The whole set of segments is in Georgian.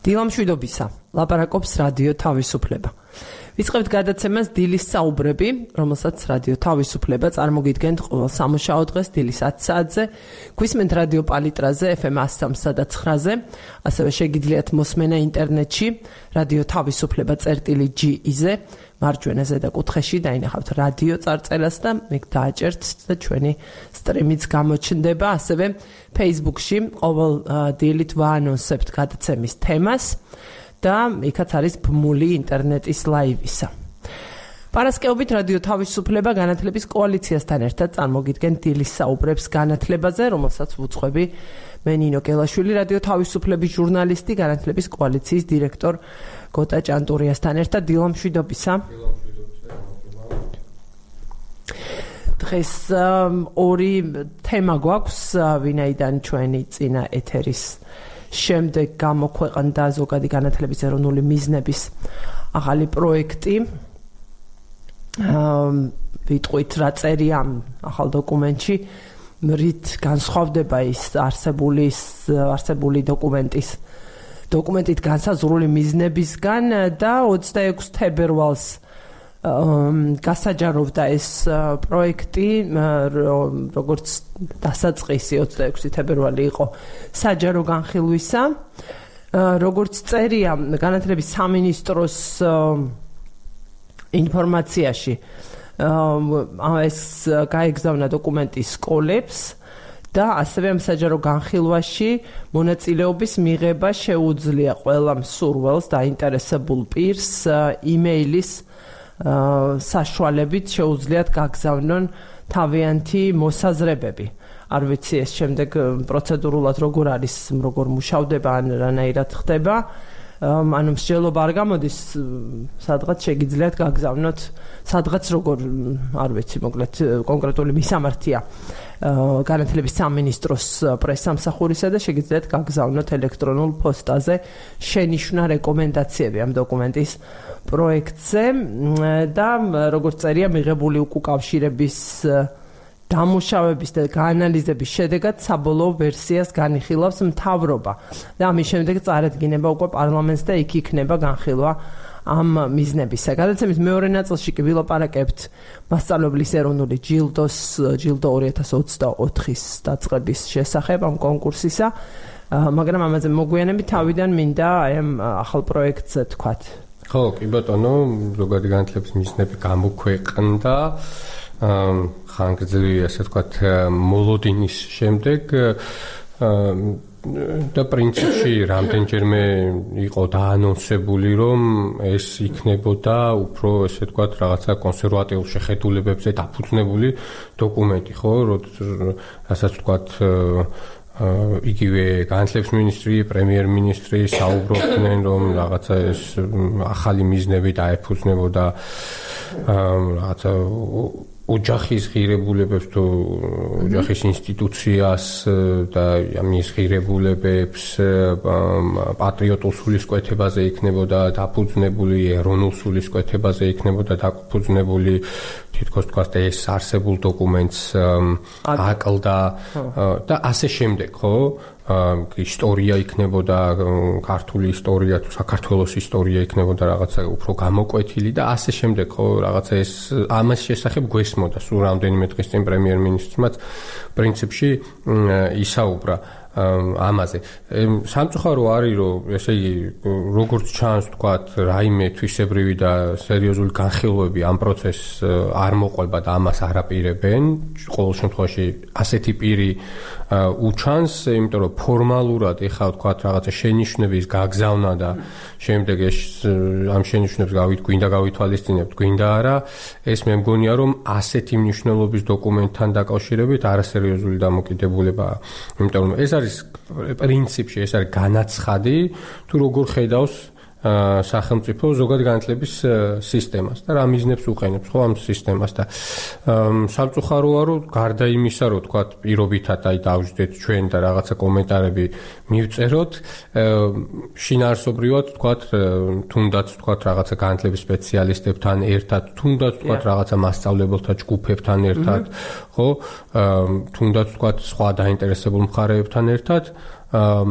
დილამშვიდობისა, ლაპარაკობს რადიო თავისუფლება. ვიწყებთ გადაცემას დილის საუბრები, რომელსაც რადიო თავისუფლება წარმოგიდგენთ ყოველ სამუშაო დღეს დილის 10 საათზე, გვისმენთ რადიო პალიტრაზე FM 103.9-ზე, ასევე შეგიძლიათ მოსმენა ინტერნეტში რადიო თავისუფლება.gi-ზე, მარჯვენა ზედა კუთხეში დაინახავთ რადიო წარწერას და მეკ დააჭერთ და ჩვენი სტრიმიც გამოჩნდება, ასევე Facebook-ში ყოველ დილით ვაანონსებთ გადაცემის თემას და იქაც არის ბმული ინტერნეტის ლაივისა. პარასკევობით რადიო თავისუფლება განათლების კოალიციასთან ერთად წარმოგიდგენთ დილის საუბრებს განათლებაზე, რომელსაც ვუძღვები მე ნინო კელაშვილი, რადიო თავისუფლების ჟურნალისტი, განათლების კოალიციის დირექტორ გოტა ჭანტურიასთან ერთად. დილამშვიდობისა. დღეს ორი თემა გვაქვს, ვინაიდან ჩვენი წინა ეთერის შემდეგ გამოქვეყნდა ზოგადი განათლების ეროვნული მიზნების ახალი პროექტი. ვიტყვით რა წერია ამ ახალ დოკუმენტში, რით განსხვავდება ის არსებული დოკუმენტით განსაზღვრული მიზნებისგან და 26 თებერვალს გასაჯაროვდა ეს პროექტი, როგორც დასაწყისი 26 თებერვალი იყო საჯარო განხილვისა. როგორც წერია განათლების სამინისტროს ინფორმაციაში, ეს გაეგზავნა დოკუმენტი სკოლებს და ასევე ამ საჯარო განხილვაში მონაწილეობის მიღება შეუძლია ყველა მსურველს დაინტერესებულ პირს იმეილის საშუალებით შეუძლიათ გაგზავნონ თავიანთი მოსაზრებები. არ ვიცი ეს შემდეგ პროცედურულად როგორ არის, როგორ მუშავდება ან რანაირად ხდება. ანუ მსჯელობა არ გამოდის, სადღაც შეგიძლიათ გაგზავნოთ, სადღაც როგორ, არ ვიცი, მოკლედ კონკრეტული მისამართია განათლების სამინისტროს პრესსამსახურისა და შეგიძლიათ გაგზავნოთ ელექტრონულ პოსტაზე შენიშვნა რეკომენდაციები ამ დოკუმენტის პროექტზე და როგორც წერია მიღებული უკავშირების დამუშავების და გაანალიზების შედეგად საბოლოო ვერსიას განიხილავს მთავრობა და ამის შემდეგ წარადგინება უკვე პარლამენტს და იქ იქნება განხილვა ამ მიზნებისა. გადაცემის მეორე ნაწილში კი ვილაპარაკებთ მასწავლებლის ეროვნული ჯილდო 2024-ის დაწყების შესახებ ამ კონკურსისა, მაგრამ ამაზე მოგვიანებით თავიდან მინდა აი ამ ახალ პროექტზე თქვათ. ხო, კი ბატონო, ზოგადი განათლების მიზნები გამოქვეყნდა ხანგრძლივი, ასე ვთქვათ, მოლოდინის შემდეგ და პრინციპში რამდენჯერმე იყო დაანონსებული, რომ ეს იქნებოდა უფრო, ესე ვთქვათ, რაღაცა კონსერვატიულ შეხედულებებზე დაფუძნებული დოკუმენტი, ხო, რასაც ვთქვათ, იგივე განათლების მინისტრი, პრემიერ-მინისტრი საუბრობდნენ, რომ რაღაცა ეს ახალი მიზნები დაეფუძნებოდა რაღაცა ოჯახის ღირებულებებს თუ ოჯახის ინსტიტუციას და მის ღირებულებებს, პატრიოტულ სულისკვეთებაზე იქნებოდა დაფუძნებული, ეროვნულ სულისკვეთებაზე იქნებოდა დაფუძნებული, თითქოს თქვათ ეს არსებულ დოკუმენტს აკლდა და ასე შემდეგ, ხო? ისტორია იქნებოდა, ქართული ისტორია თუ საქართველოს ისტორია იქნებოდა რაღაცა უფრო გამოკვეთილი და ასე შემდეგ, ხო, რაღაცა ეს ამას შესახებ გვესმოდა სულ რამდენიმე დღის წინ პრემიერ-მინისტრმაც პრინციპში ისაუბრა ამაზე. სამწუხარო არის, რომ ესე იგი როგორც ჩანს, თქვათ, რაიმე თვისებრივი და სერიოზული განხილვები ამ პროცესს არ მოყვება და ამას არ აპირებენ. ყოველ შემთხვევაში ასეთი პირი უჩანს, იმიტომ რომ ფორმალურად ეხლა თქვათ რაღაცა შენიშვნების გაგზავნა და შემდეგ ამ შენიშვნებს გვინდა გავითვალისწინებთ, გვინდა არა, ეს მე მგონია რომ ასეთი მნიშვნელობის დოკუმენტთან დაკავშირებით არასერიოზული დამოკიდებულებაა. იმიტომ რომ ეს არის პრინციპში, ეს არის განაცხადი თუ როგორ ხედავს სახელმწიფო ზოგადი განათლების სისტემას და რა მიზნებს უყენებს ხო ამ სისტემას და სამწუხაროა რომ გარდა იმისა რომ თქვა პირობითად აი დავждეთ ჩვენ და რაღაცა კომენტარები მივწეროთ შინაარსობრივად თქვა თუნდაც თქვა რაღაცა განათლების სპეციალისტებთან ერთად თუნდაც თქვა რაღაცა მასწავლებელთა ჯგუფებთან ერთად ხო თუნდაც თქვა სხვა დაინტერესებულ მხარეებთან ერთად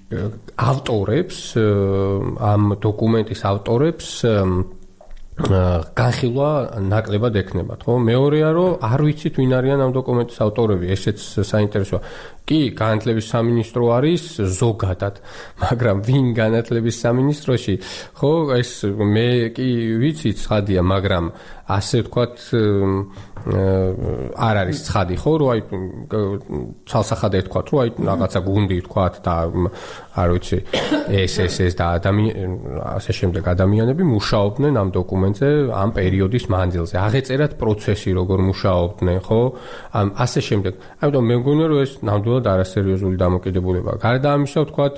ავტორებს ამ დოკუმენტის ავტორებს განხილვა ნაკლებად ექნებათ, ხო? მეორეა, რომ არ ვიცით ვინ არიან ამ დოკუმენტის ავტორები, ესეც საინტერესოა. კი, განათლების სამინისტრო არის ზოგადად, მაგრამ ვინ განათლების სამინისტროში, ხო, ეს მე კი ვიცი ცხადია, მაგრამ ასე ვთქვათ არ არის ცხადი, ხო, რომ აი ცალსახად ეთქვათ, რომ აი რაღაცა გუნდი ვთქვათ და არ ვიცი, ეს და ასე შემდეგ ადამიანები მუშაობდნენ ამ დოკუმენტზე ამ პერიოდის მანძილზე. აღეწერათ პროცესი, როგორ მუშაობდნენ, ხო? ასე შემდეგ. ამიტომ მე მგონია, რომ ეს ნამდვილად არასერიოზული დამოკიდებულებაა. გარდა ამისა, ვთქვათ,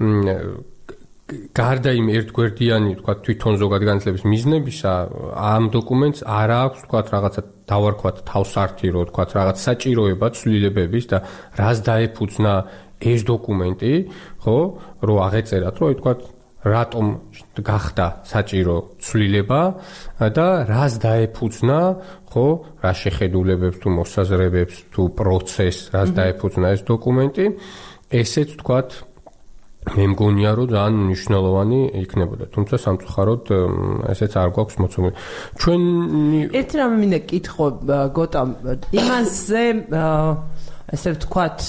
გარდა იმ ერთგვერდიანი, ვთქვათ, თვითონ ზოგად განათლების მიზნებისა, ამ დოკუმენტს არ აქვს, ვთქვათ, რაღაცა დავარქვათ თავსართი, რომ ვთქვათ, რაღაც საჭიროება ცვლილებების და რას დაეფუძნა ეს დოკუმენტი, ხო, რომ აღეწერათ, რომ ვთქვათ, რატომ გახდა საჭირო ცვლილება და რას დაეფუძნა, ხო, რა შეხედულებებს თუ მოსაზრებებს თუ პროცესს, რას დაეფუძნა ეს დოკუმენტი, ესეც ვთქვათ, მე მგონია, რომ ძალიან მნიშვნელოვანი იქნებოდა, თუმცა სამწუხაროდ ესეც არ გვაქვს მოცემული. ჩვენი ერთი რამე მინდა კითხო გოტა, იმაზე ესე ვთქვათ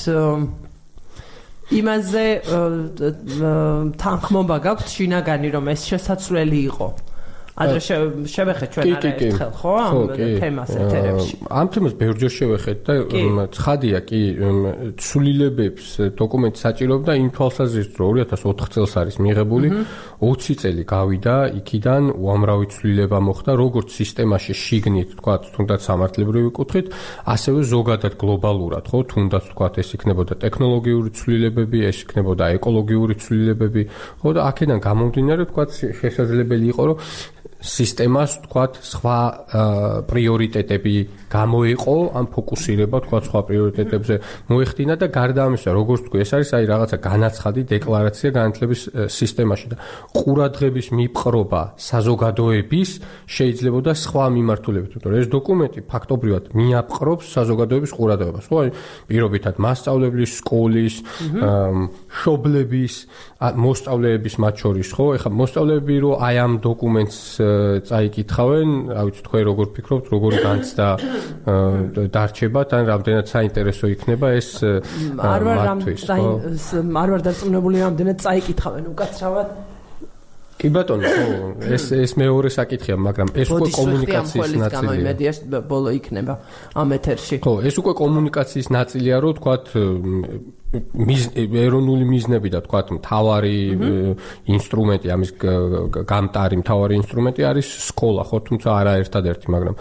იმაზე თანხმობა გაქვთ შინაგანი, რომ ეს შესაძლებელი იყო. ადრე შევეხეთ ჩვენ არაერთხელ, ხო, ამ თემას ეთერებში. ამ თემას ბევრჯერ შევეხეთ და ცხადია, კი, ცვლილებებს დოკუმენტი საჭიროებდა იმ თვალსაზრისით, რომ 2004 წელს არის მიღებული, 20 წელი გავიდა, იქიდან უამრავი ცვლილება მოხდა, როგორც სისტემაში შიგნით, თქვათ, თუნდაც სამართლებრივი კუთხით, ასევე ზოგადად გლობალურად, ხო, თუნდაც თქვათ, ეს იქნებოდა ტექნოლოგიური ცვლილებები, ეს იქნებოდა ეკოლოგიური ცვლილებები, ხო, და აქედან გამომდინარე, თქვათ, შესაძლებელი იყო, რომ სისტემას, თქვათ, სხვა პრიორიტეტები გამოიყო, ამ ფოკუსირება, თქვათ, სხვა პრიორიტეტებზე მოეხდინა და გარდა ამისა, როგორც თქვი, ეს არის აი რაღაცა განაცხადი დეკლარაცია განათლების სისტემაში და ყურადღების მიპყრობა საზოგადოების შეიძლებოდა სხვა მიმართულებით, თორე ეს დოკუმენტი ფაქტობრივად მიაპყრობს საზოგადოების ყურადღებას, ხო, აი პირობითად მასწავლებლის, სკოლის, მშობლების, მოსწავლეების მათ შორის, ხო, ეხლა მოსწავლეები რო აი ამ დოკუმენტს წაიკითხავენ, რა ვიცი, თქვენ როგორ ფიქრობთ, როგორი განცდა დარჩებათ, ან რამდენად საინტერესო იქნება ეს მათთვის, ხო? არ ვარ დარწმუნებული, რამდენად წაიკითხავენ უკაცრავად. კი ბატონო, ხო, ეს მეორე საკითხია, მაგრამ ეს უკვე კომუნიკაციის ნაწილია. იმედია ბოლო იქნება ამ ეთერში. ხო, ეს უკვე კომუნიკაციის ნაწილია, რომ თქვათ ეროვნული მიზნები და თქვათ მთავარი ინსტრუმენტი, ამის გამტარი მთავარი ინსტრუმენტი არის სკოლა, ხო, თუმცა არა ერთადერთი, მაგრამ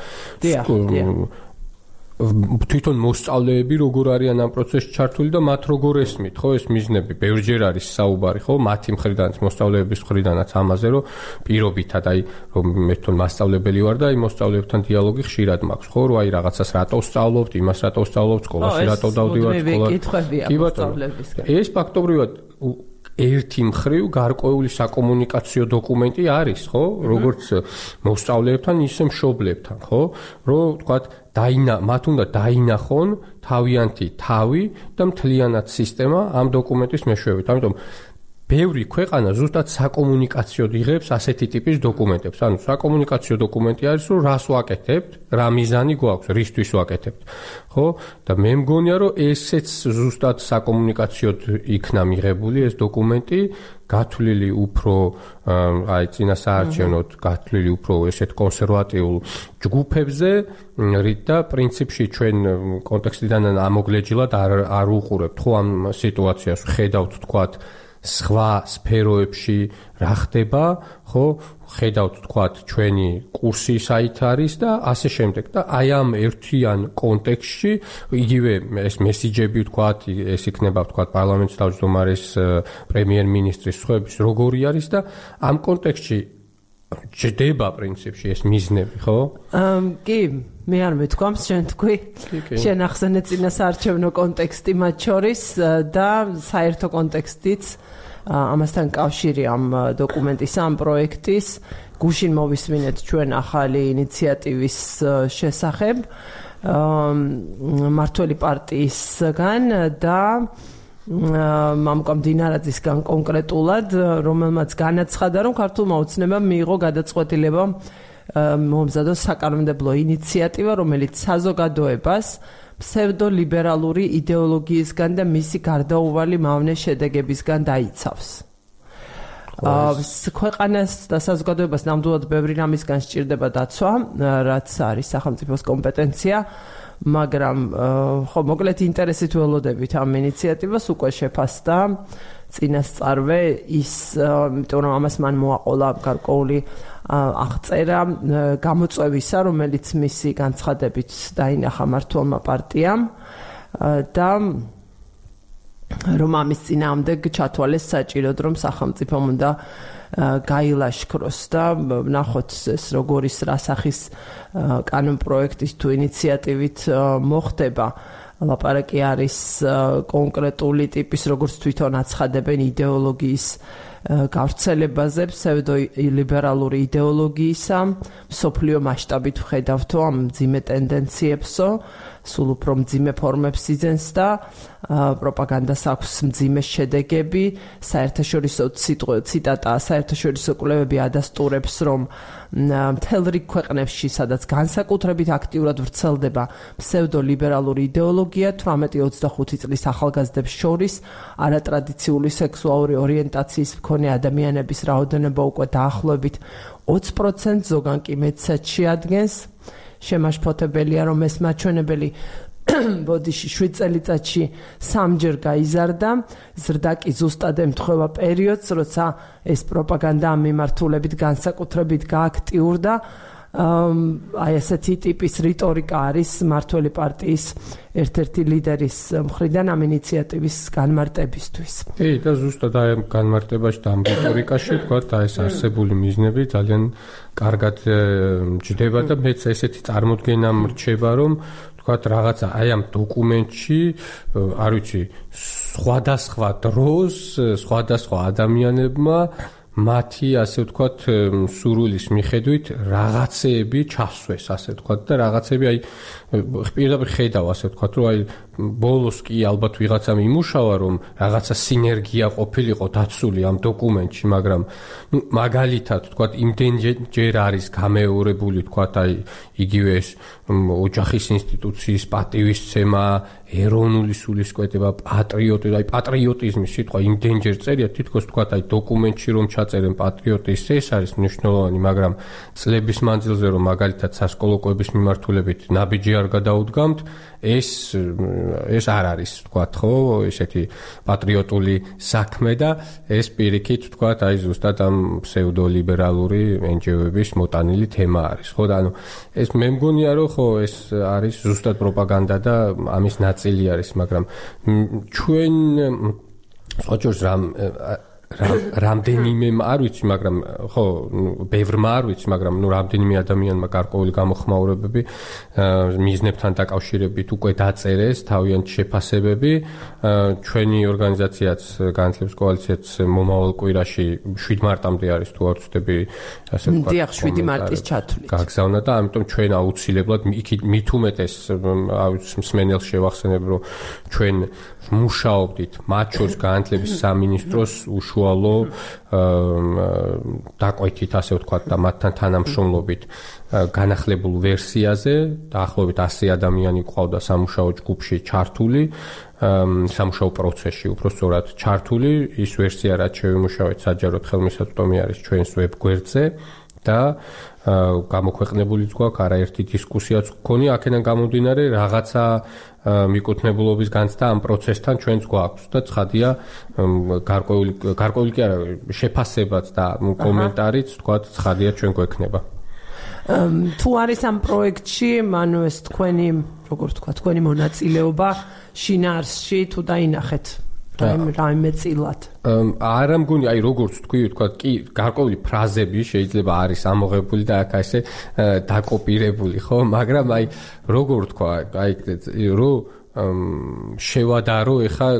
თვითონ მოსწავლეები როგორ არიან ამ პროცესში ჩართული და მათ როგორ ესმით, ხო, ეს მიზნები ბევრჯერ არის საუბარი, ხო, მათი მხრიდანაც, მოსწავლეების მხრიდანაც ამაზე, რომ პირობითად, აი, რომ მე თვითონ მასწავლებელი ვარ და აი მოსწავლეებთან დიალოგი ხშირად მაქვს, ხო, რომ აი რაღაცას რატო ვსწავლობთ, იმას რატო ვსწავლობთ, სკოლაში რატო დავდივართ, სკოლაში. ეს ფაქტობრივად ერთი მხრივ გარკვეული საკომუნიკაციო დოკუმენტი არის, ხო? როგორც მოსწავლეებთან, ისე მშობლებთან, ხო? რომ თქვათ, მათ უნდა დაინახონ თავიანთი თავი და მთლიანად სისტემა ამ დოკუმენტის მეშვეობით. ამიტომ ბევრი ქვეყანა ზუსტად საკომუნიკაციოდ იღებს ასეთი ტიპის დოკუმენტებს. ანუ საკომუნიკაციო დოკუმენტი არის, რომ რას ვაკეთებთ, რა მიზანი გვაქვს, რისთვის ვაკეთებთ. ხო? და მე მგონია, რომ ესეც ზუსტად საკომუნიკაციოდ იქნა მიღებული ეს დოკუმენტი, გათვლილი უფრო აი წინასაარჩევნოდ გათვლილი უფრო ესეთ კონსერვატიულ ჯგუფებზე, რით და პრინციპში ჩვენ კონტექსტიდან ამოგლეჯილად არ უყურებთ ხო ამ სიტუაციას, ხედავთ თქვათ სხვა სფეროებში რა ხდება, ხო, ხედავთ თქვათ ჩვენი კურსი საით არის და ასე შემდეგ და აი ამ ერთიან კონტექსტში იგივე ეს მესიჯები თქვათ, ეს იქნება თქვათ პარლამენტის თავმჯდომარის, პრემიერ-მინისტრის სხვების როგორი არის და ამ კონტექსტში ჯდება პრინციპში ეს მიზნები, ხო? კი, მე არ მეთქვამს, შენ თქვი. შენ ახსენე წინასაარჩევნო კონტექსტი მათ შორის და საერთო კონტექსტიც ამასთან კავშირი ამ დოკუმენტის, ამ პროექტის გუშინ მოვისმინეთ ჩვენ ახალი ინიციატივის შესახებ მმართველი პარტიისგან და მამუკა მდინარაძისგან კონკრეტულად, რომელმაც განაცხადა, რომ ქართულმა ოცნებამ მიიღო გადაწყვეტილება მომზადოს საკანონმდებლო ინიციატივა, რომელიც საზოგადოებას ფსევდოლიბერალური იდეოლოგიისგან და მისი გარდაუვალი მავნე შედეგებისგან დაიცავს. ქვეყანას და საზოგადოებას ნამდვილად ბევრი რამისგან სჭირდება დაცვა, რაც არის სახელმწიფოს კომპეტენცია, მაგრამ ხო მოკლედ ინტერესით ველოდებით ამ ინიციატივას უკვე შეფასდა წინასწარვე ის, იმიტომ რომ ამას მან მოაყოლა გარკვეული აღწერა გამოწვევისა, რომელიც მისი განცხადებით დაინახა მმართველმა პარტიამ და რომ ამის წინააღმდეგ ჩათვალეს საჭიროდ, რომ სახელმწიფომ უნდა გაილაშქროს და ნახოთ ეს როგორ ის რა სახის კანონპროექტის თუ ინიციატივით მოხდება. ლაპარაკი არის კონკრეტული ტიპის, როგორც თვითონ აცხადებენ, იდეოლოგიის გავრცელებაზე, ფსევდოლიბერალური იდეოლოგიისა, მსოფლიო მასშტაბით ვხედავთო ამ მძიმე ტენდენციებსო, სულ უფრო მძიმე ფორმებს იძენს და პროპაგანდას აქვს მძიმე შედეგები. საერთაშორისო ციტატა, საერთაშორისო კვლევები ადასტურებს, რომ მთელ რიგ ქვეყნებში, სადაც განსაკუთრებით აქტიურად ვრცელდება ფსევდოლიბერალური იდეოლოგია, 18-25 წლის ახალგაზრდებს შორის არატრადიციული სექსუალური ორიენტაციის მქონე ადამიანების რაოდენობა უკვე დაახლოებით 20%, ზოგან კი მეტსაც შეადგენს. შემაშფოთებელია, რომ ეს მაჩვენებელი ბოდიში 7 წელიწადში 3-ჯერ გაიზარდა, ზრდა კი ზუსტად ემთხვევა პერიოდს, როცა ეს პროპაგანდა ამ მიმართულებით განსაკუთრებით გააქტიურდა. აი ესეთი ტიპის რიტორიკა არის მმართველი პარტიის ერთ-ერთი ლიდერის მხრიდან ამ ინიციატივის განმარტებისთვის. კი, და ზუსტად აი ამ განმარტებაში და ამ რიტორიკაში თქვა და ეს არსებული მიზნები ძალიან კარგად ჯდება და მეც ესეთი წარმოდგენა მრჩება, რომ თქვათ რაღაცა აი ამ დოკუმენტში, არ ვიცი, სხვადასხვა დროს, სხვადასხვა ადამიანებმა მათი, ასე ვთქვათ, სურვილის მიხედვით რაღაცეები ჩასვეს, ასე ვთქვათ, და რაღაცეები აი პირდაპირ ხედავ, ასე ვთქვათ, რომ აი ბოლოს კი ალბათ ვიღაცამ იმუშავა, რომ რაღაცა სინერგია ყოფილიყო დაცული ამ დოკუმენტში, მაგრამ ნუ მაგალითად, ვთქვათ, იმდენჯერ არის გამეორებული, ვთქვათ, აი იგივე ეს ოჯახის ინსტიტუციის პატივისცემა, ეროვნული სულისკვეთება, პატრიოტიზმის სიტყვა იმდენჯერ წერია, თითქოს ვთქვათ, აი დოკუმენტში რომ ჩაწერენ პატრიოტის, ეს არის მნიშვნელოვანი, მაგრამ წლების მანძილზე რომ მაგალითად სასკოლო კვების მიმართულებით ნაბიჯი არ გადაუდგამთ, ეს არ არის, ვთქვათ, ხო, ესეთი პატრიოტული საქმე და ეს პირიქით, ვთქვათ, აი ზუსტად ამ ფსევდოლიბერალური NGO-ების მოტანილი თემა არის, ხო, და ანუ ეს მე მგონია, რომ ხო, ეს არის ზუსტად პროპაგანდა და ამის ნაწილი არის, მაგრამ ჩვენ სწორედ რამდენიმე არ ვიცი, მაგრამ ხო, ბევრმა არ ვიცი, მაგრამ ნუ რამდენიმე ადამიანმა გარკვეული გამოხმაურებები მიზნებთან დაკავშირებით უკვე დაწერეს თავიანთი შეფასებები. ჩვენი ორგანიზაციაც, განათლების კოალიციაც მომავალ კვირაში 7 მარტამდე არის თუ არ ვცდები, ასე ვთქვათ. დიახ, 7 მარტის ჩათვლით. გაგზავნა და ამიტომ ჩვენ აუცილებლად მით უმეტეს მსმენელს შევახსენებ, რომ ჩვენ მუშაობდით მათ შორის განათლების სამინისტროს უშუალო დაკვეთით, ასე ვთქვათ, და მათთან თანამშრომლობით განახლებულ ვერსიაზე, დაახლოებით 100 ადამიანი ყავდა სამუშაო ჯგუფში ჩართული, სამუშაო პროცესში უფრო სწორად ჩართული. ის ვერსია, რაც შევიმუშავეთ საჯაროდ ხელმისაწვდომი არის ჩვენს ვებ გვერდზე და გამოქვეყნებულიც გვაქვს არაერთი დისკუსიაც გქონია, აქედან გამომდინარე რაღაცა მიკუთვნებულობის განცდა ამ პროცესთან ჩვენც გვაქვს და ცხადია გარკვეული კი არა, შეფასებაც და კომენტარიც, თქვათ, ცხადია ჩვენ გვექნება. თუ არის ამ პროექტში, ანუ ეს თქვენი, როგორ ვთქვა, თქვენი მონაწილეობა შინაარსში თუ დაინახეთ რაიმე წილად. არა მგონი, აი როგორც თქვა, კი, გარკვეული ფრაზები შეიძლება არის ამოღებული და აქ ესე დაკოპირებული, ხო, მაგრამ აი როგორ თქვა, აი რო შევადარო ეხა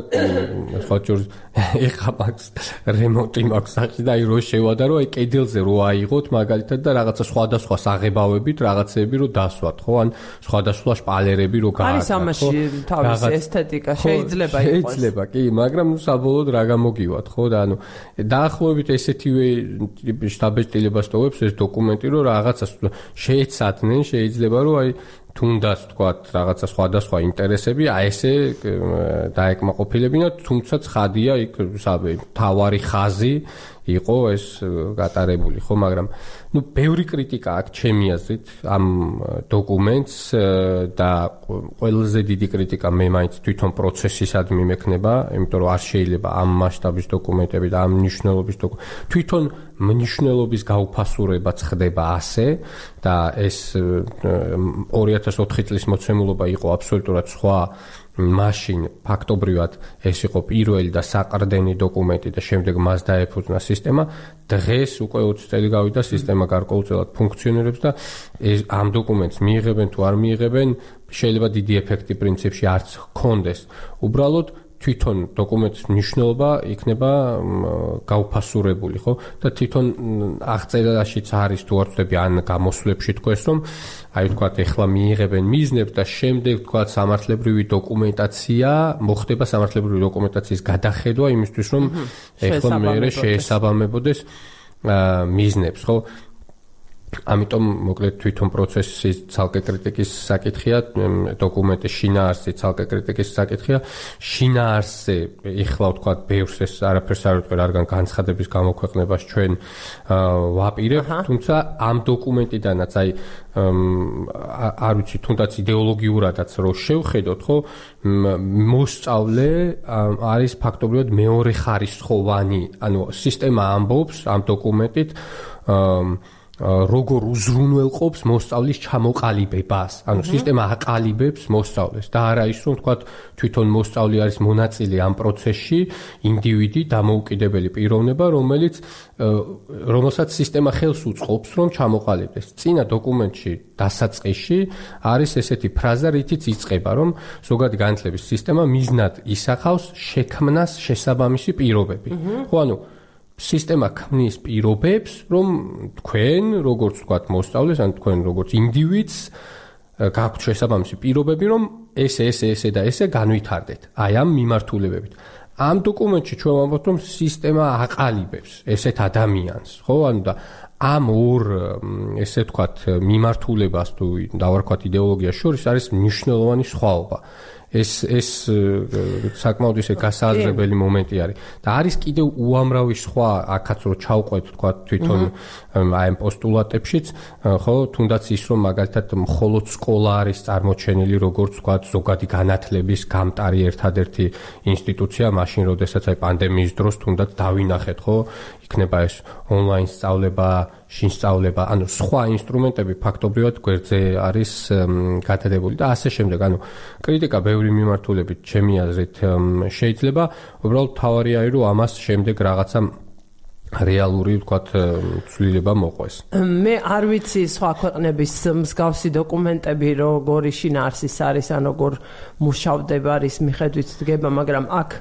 მაქვს რემონტი მაქვს სახში და რო შევადარო აი კედელზე რო აიღოთ მაგალითად და რაღაცა სხვადასხვა საღებავებით რაღაცები რო დასვათ ხო ან სხვადასხვა შპალერები რო გააკეთოთ არის ამაში თავისი ესთეტიკა შეიძლება იყოს შეიძლება კი მაგრამ საბოლოოდ რა გამოგივათ ხო და ანუ დაახლოებით ესეთივე შტაბეჭდილებას ტოვებს ეს დოკუმენტი რომ რაღაცას შეეცადნენ შეიძლება რომ აი თუნდაც თქვათ რაღაცა სხვადასხვა ინტერესები აი ესე დაეკმაყოფილებინა თუმცა ცხადია იქ თავარი ხაზი იყო ეს გატარებული ხო მაგრამ ნუ ბევრი კრიტიკა აქვს ჩემი აზრით ამ დოკუმენტს და ყველაზე დიდი კრიტიკა მე მაინც თვითონ პროცესისადმი მექნება იმიტომ რომ არ შეიძლება ამ მასშტაბის დოკუმენტები და ამ მნიშვნელობის თვითონ მნიშვნელობის გაუფასურებაც ხდება ასე და ეს 2004 წლის მოცემულობა იყო აბსოლუტურად სხვა მაშინ ფაქტობრივად ეს იყო პირველი და საყრდენი დოკუმენტი და შემდეგ მას დაეფუძნა სისტემა დღეს უკვე 20 წელი გავიდა სისტემა გარკვეულწილად ფუნქციონირებს და ამ დოკუმენტს მიიღებენ თუ არ მიიღებენ შეიძლება დიდი ეფექტი პრინციპში არც ჰქონდეს უბრალოდ თვითონ დოკუმენტის მნიშვნელობა იქნება გაუფასურებული ხო და თვითონ აღწერაშიც არის თუ არ ვთქვი ან გამოსვლებში თქვეს რომ აი ვთქვათ ეხლა მიიღებენ მიზნებს და შემდეგ ვთქვათ სამართლებრივი დოკუმენტაცია მოხდება სამართლებრივი დოკუმენტაციის გადახედვა იმისთვის რომ ეხლა მეერე შეესაბამებოდეს მიზნებს ხო ამიტომ მოკლედ თვითონ პროცესის ცალკე კრიტიკის საკითხია დოკუმენტის შინაარსი ცალკე კრიტიკის საკითხია შინაარსზე ეხლა ვთქვათ ბევრს ეს არაფერს არ ვიტყვი რადგან განცხადების გამოქვეყნებას ჩვენ ვაპირებთ თუმცა ამ დოკუმენტიდანაც აი არ ვიცი თუნდაც იდეოლოგიურადაც რო შევხედოთ ხო მოსწავლე არის ფაქტობრივად მეორე ხარისხოვანი ანუ სისტემა ამბობს ამ დოკუმენტით როგორ უზრუნველყოფს მოსწავლის ჩამოყალიბებას. ანუ სისტემა აყალიბებს მოსწავლეს და არა ის რომ თქვათ თვითონ მოსწავლე არის მონაწილე ამ პროცესში, ინდივიდი, დამოუკიდებელი პიროვნება, რომელსაც სისტემა ხელს უწყობს რომ ჩამოყალიბდეს. წინა დოკუმენტში დასაწყისში არის ესეთი ფრაზა, რითიც იწყება, რომ ზოგადი განათლების სისტემა მიზნად ისახავს შექმნას შესაბამისი პირობები. ხო, ანუ სისტემა ქმნის პირობებს, რომ თქვენ, როგორც ვთქვათ, მოსწავლეს, ან თქვენ როგორც ინდივიდს გაქვთ შესაბამისი პირობები, რომ ესე და ესე განვითარდეთ. აი ამ მიმართულებებით. ამ დოკუმენტში ჩვენ ვამბობთ, რომ სისტემა აყალიბებს ესეთ ადამიანს, ხო? ანუ და ამ ორ ესე ვთქვათ, მიმართულებას თუ დავარქვათ იდეოლოგიას შორის არის მნიშვნელოვანი სხვაობა. ეს საკმაოდ ისე გასააზრებელი მომენტი არის და არის კიდევ უამრავი სხვა აქაც რო ჩავყვეთ თქვა თვითონ აი ამ პოსტულატებშიც ხო თუნდაც ის რომ მაგალითად მხოლოდ სკოლა არის წარმოჩენილი როგორც თქვა ზოგადი განათლების გამტარი ერთადერთი ინსტიტუცია მაშინ როდესაც აი პანდემიის დროს თუნდაც დავინახეთ ხო იქნება ეს ონლაინ სწავლება შინ სწავლება ანუ სხვა ინსტრუმენტები ფაქტობრივად გვერდზე არის გადადებული და ასე შემდეგ ანუ კრიტიკა ბევრი მიმართულებით ჩემი აზრით შეიძლება უბრალოდ თავარია რომ ამას შემდეგ რაღაცა რეალური ვთქვათ ცვლილება მოყვეს. მე არ ვიცი სხვა ქვეყნების მსგავსი დოკუმენტები როგორი შინაარსის არის ან როგორ მუშავდება რის მიხედვით დგება მაგრამ აქ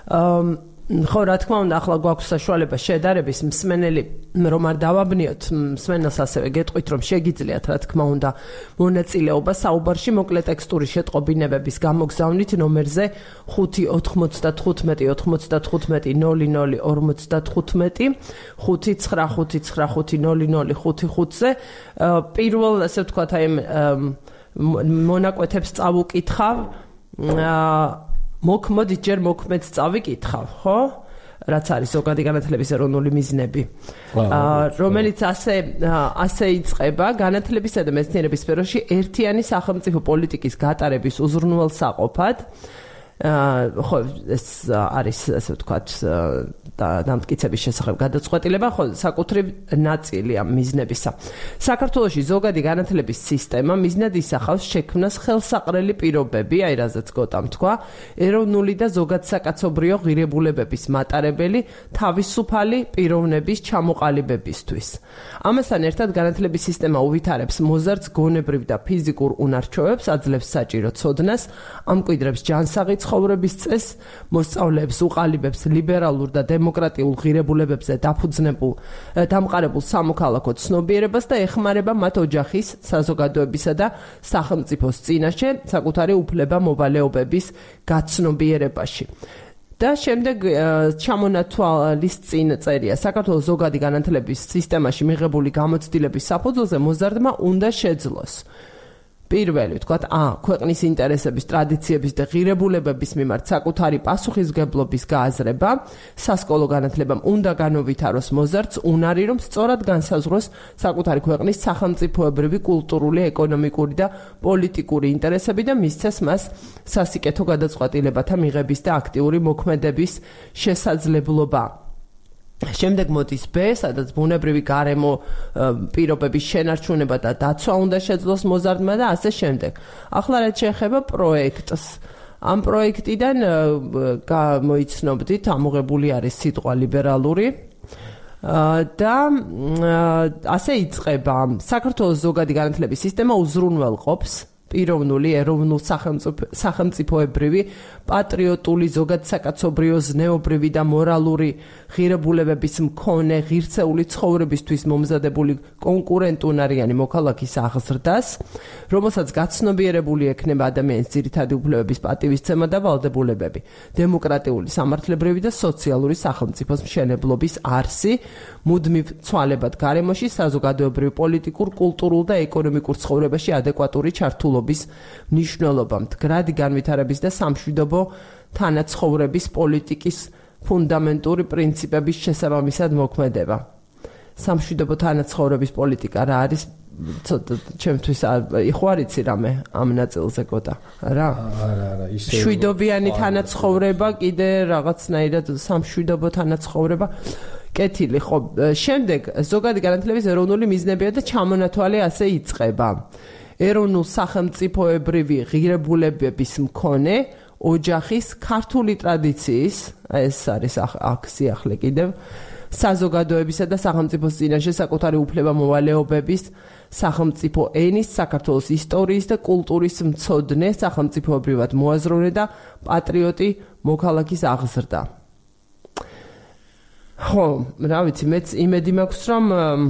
ხო რა თქმა უნდა ახლა გვაქვს საშუალება შედარების მსმენელი რომ არ დავაბნიოთ მსმენელს ასევე გეტყვით რომ შეგიძლიათ რა თქმა უნდა მონაწილეობა საუბარში მოკლე ტექსტური შეტყობინებების გამოგზავნით ნომერზე 595-95-00-55-ზე $595-500-555-ზე პირველ ასე ვთქვათ აი მონაკვეთებს წავუკითხავ მოქმედით ჯერ მოქმედს წავიკითხავ, ხო? რაც არის ზოგადი განათლების ეროვნული მიზნები. რომელიც ასე იწყება განათლებისა და მეცნიერების სფეროში ერთიანი სახელმწიფო პოლიტიკის გატარების უზრუნველსაყოფად ხო ეს არის ასე ვთქვათ დამტკიცების შესახებ გადაწყვეტილება, ხო საკუთრივ ნაწილი ამ მიზნებისა. საქართველოში ზოგადი განათლების სისტემა მიზნად ისახავს შექმნას ხელსაყრელი პირობები, აი რაზეც გოტამ თქვა, ეროვნული და ზოგადსაკაცობრიო ღირებულებების მატარებელი თავისუფალი პიროვნების ჩამოყალიბებისთვის. ამასთან ერთად განათლების სისტემა უვითარებს მოზარდ გონებრივ და ფიზიკურ უნარჩვევებს, აძლევს საჭირო ცოდნას, ამკვიდრებს ჯანსაღი ცხოვრების წესს, მოსწავლეებს უყალიბებს ლიბერალურ და დემოკრატიულ ღირებულებებზე დამყარებულ სამოქალაქო ცნობიერებას და ეხმარება მათ ოჯახის, საზოგადოებისა და სახელმწიფოს წინაშე საკუთარი უფლება-მოვალეობების გაცნობიერებაში. და შემდეგ ჩამონათვალის წინ წერია საქართველოს ზოგადი განათლების სისტემაში მიღებული გამოცდილების საფუძველზე მოზარდმა უნდა შეძლოს პირველი ვთქვათ, ქვეყნის ინტერესების, ტრადიციების და ღირებულებების მიმართ საკუთარი პასუხისმგებლობის გააზრება, სასკოლო განათლებამ უნდა განუვითაროს მოზარდს უნარი, რომ სწორად განსაზღვროს საკუთარი ქვეყნის სახელმწიფოებრივი, კულტურული, ეკონომიკური და პოლიტიკური ინტერესები და მისცეს მას სასიკეთო გადაწყვეტილებათა მიღების და აქტიური მოქმედების შესაძლებლობა. შემდეგ მოდის B, სადაც ბუნებრივი გარემო პირობების შენარჩუნება და დაცვა უნდა შეძლოს მოზარდმა და ასე შემდეგ. ახლა რაც შეეხება პროექტს. ამ პროექტიდან გამოიცნობდით, ამოღებული არის სიტყვა ლიბერალური და ასე იწყება. საქართველოს ზოგადი განათლების სისტემა უზრუნველყოფს პიროვნული, ეროვნულ სახელმწიფოებრივი, პატრიოტული, ზოგადსაკაცობრიო, ზნეობრივი და მორალური ღირებულებების მქონე ღირსეული ცხოვრებისთვის მომზადებული კონკურენტუნარიანი მოქალაქის აღზრდას, რომელსაც გაცნობიერებული ექნება ადამიანის ძირითადი უფლებების პატივისცემა და ვალდებულებები, დემოკრატიული, სამართლებრივი და სოციალური სახელმწიფოს მშენებლობის არსი, მუდმივ ცვალებად გარემოში, საზოგადოებრივ, პოლიტიკურ, კულტურულ და ეკონომიკურ ცხოვრებაში ადეკვატური ჩართულობის მნიშვნელობა, მდგრადი განვითარების და სამშვიდობო თანაცხოვრების პოლიტიკის ფუნდამენტური პრინციპების შესაბამისად მოქმედება. სამშვიდობო თანაცხოვრების პოლიტიკა რა არის? ჩემთვის იხوارიცი რამე ამ ნაწილზე გოდა რა? არა, ისე შვიდობიანი თანაცხოვრება, კიდე რაღაცნაირად სამშვიდობო თანაცხოვრება. კეთილი, ხო. შემდეგ ზოგადი განათლების ეროვნული მიზნებია და ჩამონათვალი ასე იწყება. ეროვნულ სახელმწიფოებრივი ღირებულებების მქონე ოჯახის ქართული ტრადიციის, ეს არის აქ სიახლე კიდევ, საზოგადოებისა და სახელმწიფოს წინაშე საკუთარი უფლება-მოვალეობების, სახელმწიფო ენის, საქართველოს ისტორიის და კულტურის მცოდნე, სახელმწიფოებრივად მოაზროვნე და პატრიოტი მოქალაქის აღზრდა. ხო, რა ვიცი, მეც იმედი მაქვს, რომ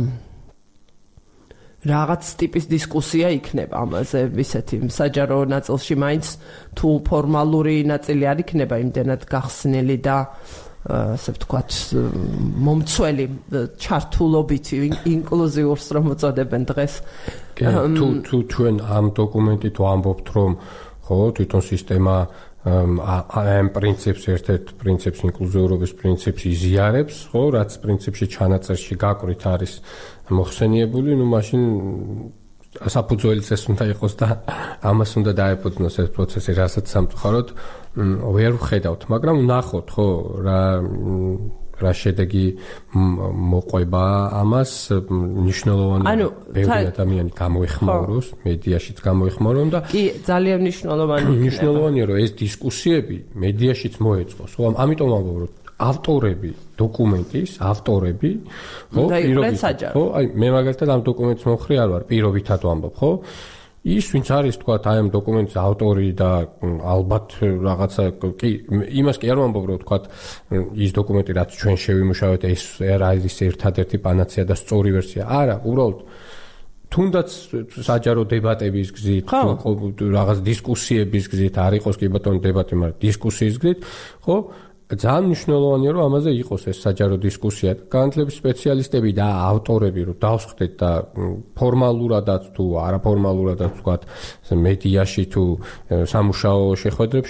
რაღაც ტიპის დისკუსია იქნება ამაზე, ისეთი საჯარო ნაწილში მაინც თუ ფორმალური ნაწილი არ იქნება იმდენად გახსნილი და ასე ვთქვათ მომცველი ჩართულობით ინკლუზიურს რომ მოწოდებენ დღეს. თუ ჩვენ ამ დოკუმენტით ვამბობთ, რომ ხო თვითონ სისტემა ამ პრინციპს, ერთ-ერთ პრინციპს, ინკლუზიურობის პრინციპს იზიარებს, ხო, რაც პრინციპში ჩანაწერში გაკვრით არის მოხსენიებული, ну მაშინ საფუძველიც ეს უნდა იყოს და ამას უნდა დაეფუძნოს ეს პროცესი, რასაც სამწუხაროდ ვერ ვხედავთ, მაგრამ ნახოთ, ხო, რა შედეგი მოყვება ამას, მნიშვნელოვანი ბევრი ადამიანი გამოეხმაუროს, მედიაშიც გამოეხმაურონ და კი, ძალიან მნიშვნელოვანია, რომ ეს დისკუსიები მედიაშიც მოეწყოს. ხო, ამიტომ ამბობ, რომ ავტორები დოკუმენტის, ავტორები, ხო, პირობით, ხო, აი მე მაგალითად ამ დოკუმენტს მომხრი არ ვარ, პირობითად ვამბობ, ხო? ის ვინც არის თქვა აი ამ დოკუმენტის ავტორი და ალბათ რაღაცა კი იმას კი არ ვამბობ რომ თქვა ის დოკუმენტი რაც ჩვენ შევიმუშავეთ ეს არის ერთადერთი პანაცეა და სწორი ვერსია. არა, უბრალოდ თუნდაც საჯარო დებატების გზით, რაღაც დისკუსიების გზით არ იყოს კი ბატონო დებატი, მაგრამ დისკუსიის გზით, ხო? ძალიან მნიშვნელოვანია რომ ამაზე იყოს ეს საჯარო დისკუსია. განათლების სპეციალისტები და ავტორები რომ დავსხდეთ და ფორმალურადაც თუ არაფორმალურადაც ვთქვათ, მედიაში თუ სამუშაო შეხვედრებში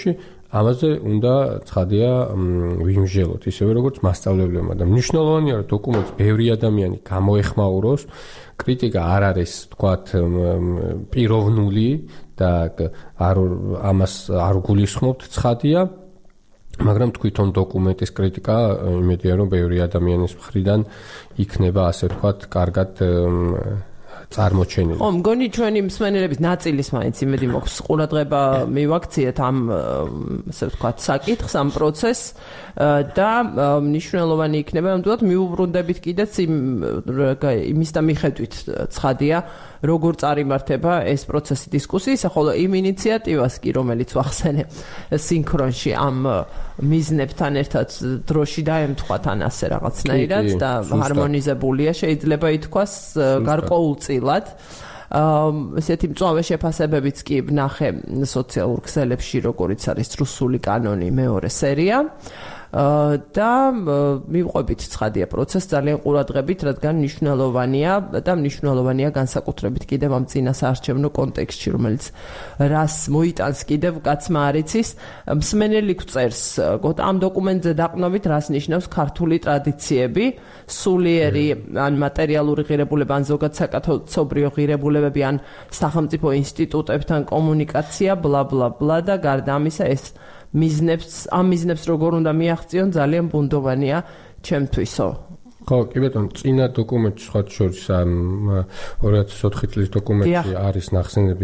ამაზე უნდა ცხადია ვიმსჯელოთ, ისევე როგორც მასწავლებლებმა და მნიშვნელოვანია რომ დოკუმენტს ბევრი ადამიანი გამოეხმაუროს. კრიტიკა არ არის, თქვათ, პიროვნული და ამას არ გულისხმობთ, ცხადია, მაგრამ თვითონ დოკუმენტის კრიტიკა იმედია რომ ბევრი ადამიანის მხრიდან იქნება, ასე ვთქვათ, კარგად წარმოჩენილი. ხო, მგონი ჩვენი მსმენელების ნაწილის მაინც იმედი მოქვს ყურადღება მივაქციეთ ამ ასე ვთქვათ საკითხს, ამ პროცესს და მნიშვნელოვანი იქნება ნამდვილად მიუბრუნდებით კიდეც იმის და მიხედვით ცხადია როგორ წარიმართება ეს პროცესი დისკუსიისა, ხოლო იმ ინიციატივას კი რომელიც ვახსენე სინქრონში ამ მიზნებთან ერთად დროში დაემთხვათ ან ასე რაღაცნაირად და ჰარმონიზებულია შეიძლება ითქვას გარკვეულწილად. ესეთი მწვავე შეფასებებიც კი ვნახე სოციალურ ქსელებში, როგორიც არის რუსული კანონი მეორე სერია. და მივყვებით ცხადია პროცესს ძალიან ყურადღებით, რადგან მნიშვნელოვანია განსაკუთრებით კიდევ ამ წინა საარჩევნო კონტექსტში, რომელიც რას მოიტანს კიდევ კაცმა არ იცის. მსმენელი გვწერს ამ დოკუმენტზე დაყრდნობით რას ნიშნავს ქართული ტრადიციები, სულიერი ან მატერიალური ღირებულება, ან ზოგად საკაცობრიო ღირებულებები, ან სახელმწიფო ინსტიტუტებთან კომუნიკაცია, ბლა ბლა ბლა და გარდა ამისა ეს ამ მიზნებს როგორ უნდა მიაღწიონ ძალიან ბუნდოვანია ჩემთვისო. ხო, კი ბატონო, წინა დოკუმენტში სხვა შორის 2004 წლის დოკუმენტში არის ნახსენები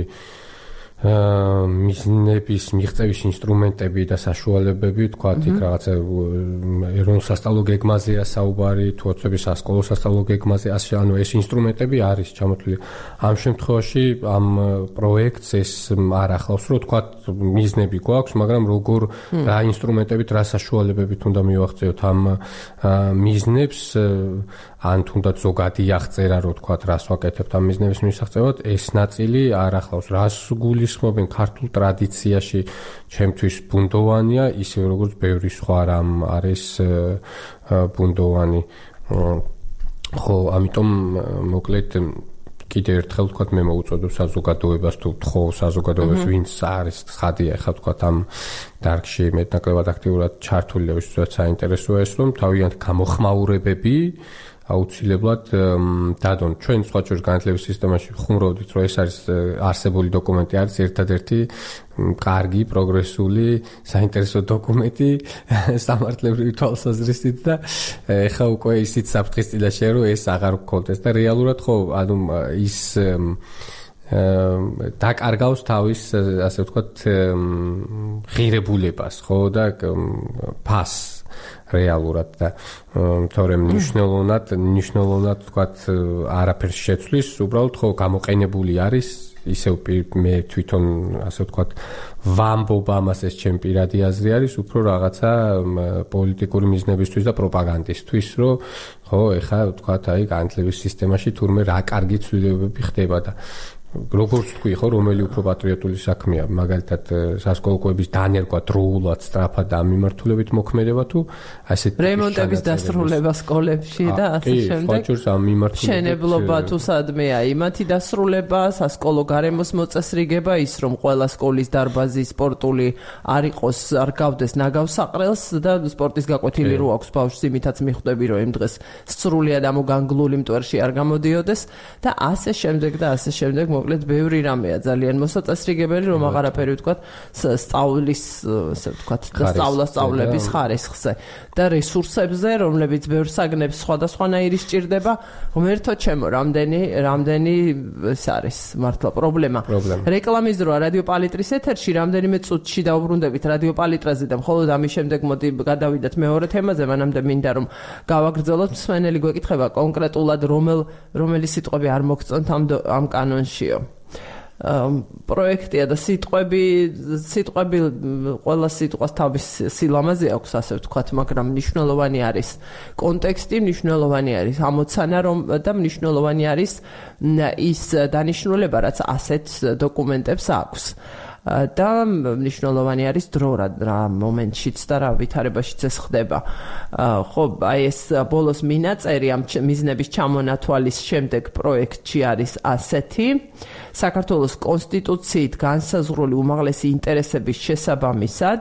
მიზნების მიღწევის ინსტრუმენტები და საშუალებები, თქვათ, იქ რაღაცა ეროვნულ სასწავლო გეგმაზეა საუბარი, თუ ოცების სასკოლო სასწავლო გეგმაზე, ანუ ეს ინსტრუმენტები არის ჩამოთვლილი. ამ შემთხვევაში ამ პროექტს ეს არ ახლავს, რომ თქვათ, მიზნები გვაქვს, მაგრამ როგორ რა ინსტრუმენტებით, რა საშუალებებით უნდა მივაღწიოთ ამ მიზნებს, ან თუნდაც ზოგადი აღწერა, რომ თქვათ, რას ვაკეთებთ ამ მიზნების მისაღწევად, ეს ნაწილი არ ახლავს. რას გულისხმობენ ქართულ ტრადიციაში, ჩემთვის ბუნდოვანია, ისევე როგორც ბევრი სხვა რამ არის ბუნდოვანი. ხო, ამიტომ მოკლედ კიდევ ერთხელ ვთქვათ, მე მოვუწოდებ საზოგადოებას თუ თხოვ საზოგადოებას, ვინც არის ცხადია, ახლა ვთქვათ ამ დარგში მეტნაკლებად აქტიურად ჩართული, ვისაც საინტერესოა ეს, რომ თავიანთ გამოხმაურებები აუცილებლად დადონ. ჩვენ სხვა შორის განათლების სისტემაში ხუმრობდით, რომ ეს არის არსებული დოკუმენტი, არის ერთადერთი კარგი, პროგრესული, საინტერესო დოკუმენტი სამართლებრივი თვალსაზრისით და ეხლა უკვე ისიც საფრთხის წინაშეა, რომ ეს აღარ გქონდეს და რეალურად ხო, ანუ ის დაკარგავს თავის, ასე ვთქვათ, ღირებულებას, ხო და ფასს რეალურად და თორემ ნიშნულოვნად ვთქვათ არაფერს შეცვლის, უბრალოდ ხო გამოყენებული არის ისევ მე თვითონ ასე ვთქვათ ვამბობ ამას, ეს ჩემი პირადი აზრი არის, უფრო რაღაცა პოლიტიკური მიზნებისთვის და პროპაგანდისთვის, რომ ხო ეხლა ვთქვათ აი განათლების სისტემაში თურმე რა კარგი ცვლილებები ხდება და როგორც თქვი, ხო, რომელი უფრო პატრიოტული საქმეა, მაგალითად სასკოლო კვების დანერგვა დროულად, სწრაფად და მიმართულებით მოქმედება თუ ასეთ რემონტების დასრულება სკოლებში და ასე შემდეგ. შენებლობა თუ სადმეა, იმათი დასრულება, სასკოლო გარემოს მოწესრიგება, ის რომ ყველა სკოლის დარბაზი სპორტული არ იყოს, არ გავდეს ნაგავსაყრელს და სპორტის გაკვეთილი რო აქვს ბავშვს, იმითაც მიხვდები, რომ იმ დღეს სრულიად ამოგანგლული მტვერში არ გამოდიოდეს და ასე შემდეგ და ასე შემდეგ. მოკლედ ბევრი რამეა ძალიან მოსაწესრიგებელი, რომ აღარაფერი ვთქვათ სწავლის, ასე ვთქვათ, და სწავლების ხარისხზე და რესურსებზე, რომლებიც ბევრ საგნებს სხვადასხვანაირი სჭირდება, ღმერთო ჩემო, რამდენი ეს არის მართლა პრობლემა. რეკლამის დროა რადიო პალიტრის ეთერში, რამდენიმე წუთში დავუბრუნდებით რადიო პალიტრაზე და მხოლოდ ამის შემდეგ მოდი გადავიდეთ მეორე თემაზე, მანამდე მინდა რომ გავაგრძელოთ, მსმენელი გვეკითხება კონკრეტულად რომელი სიტყვები არ მოგწონთ ამ კანონშიო. პროექტია და სიტყვები ყველა სიტყვას თავის სილამაზე აქვს, ასე ვთქვათ, მაგრამ მნიშვნელოვანი არის კონტექსტი, მნიშვნელოვანი არის ამოცანა და მნიშვნელოვანი არის ის დანიშნულება, რაც ასეთ დოკუმენტებს აქვს. და მნიშვნელოვანი არის დრო რა მომენტშიც და რა ვითარებაშიც ეს ხდება. ხო, აი ეს ბოლოს მინაწერი ამ მიზნების ჩამონათვალის შემდეგ პროექტში არის ასეთი: საქართველოს კონსტიტუციით განსაზღვრული უმაღლესი ინტერესების შესაბამისად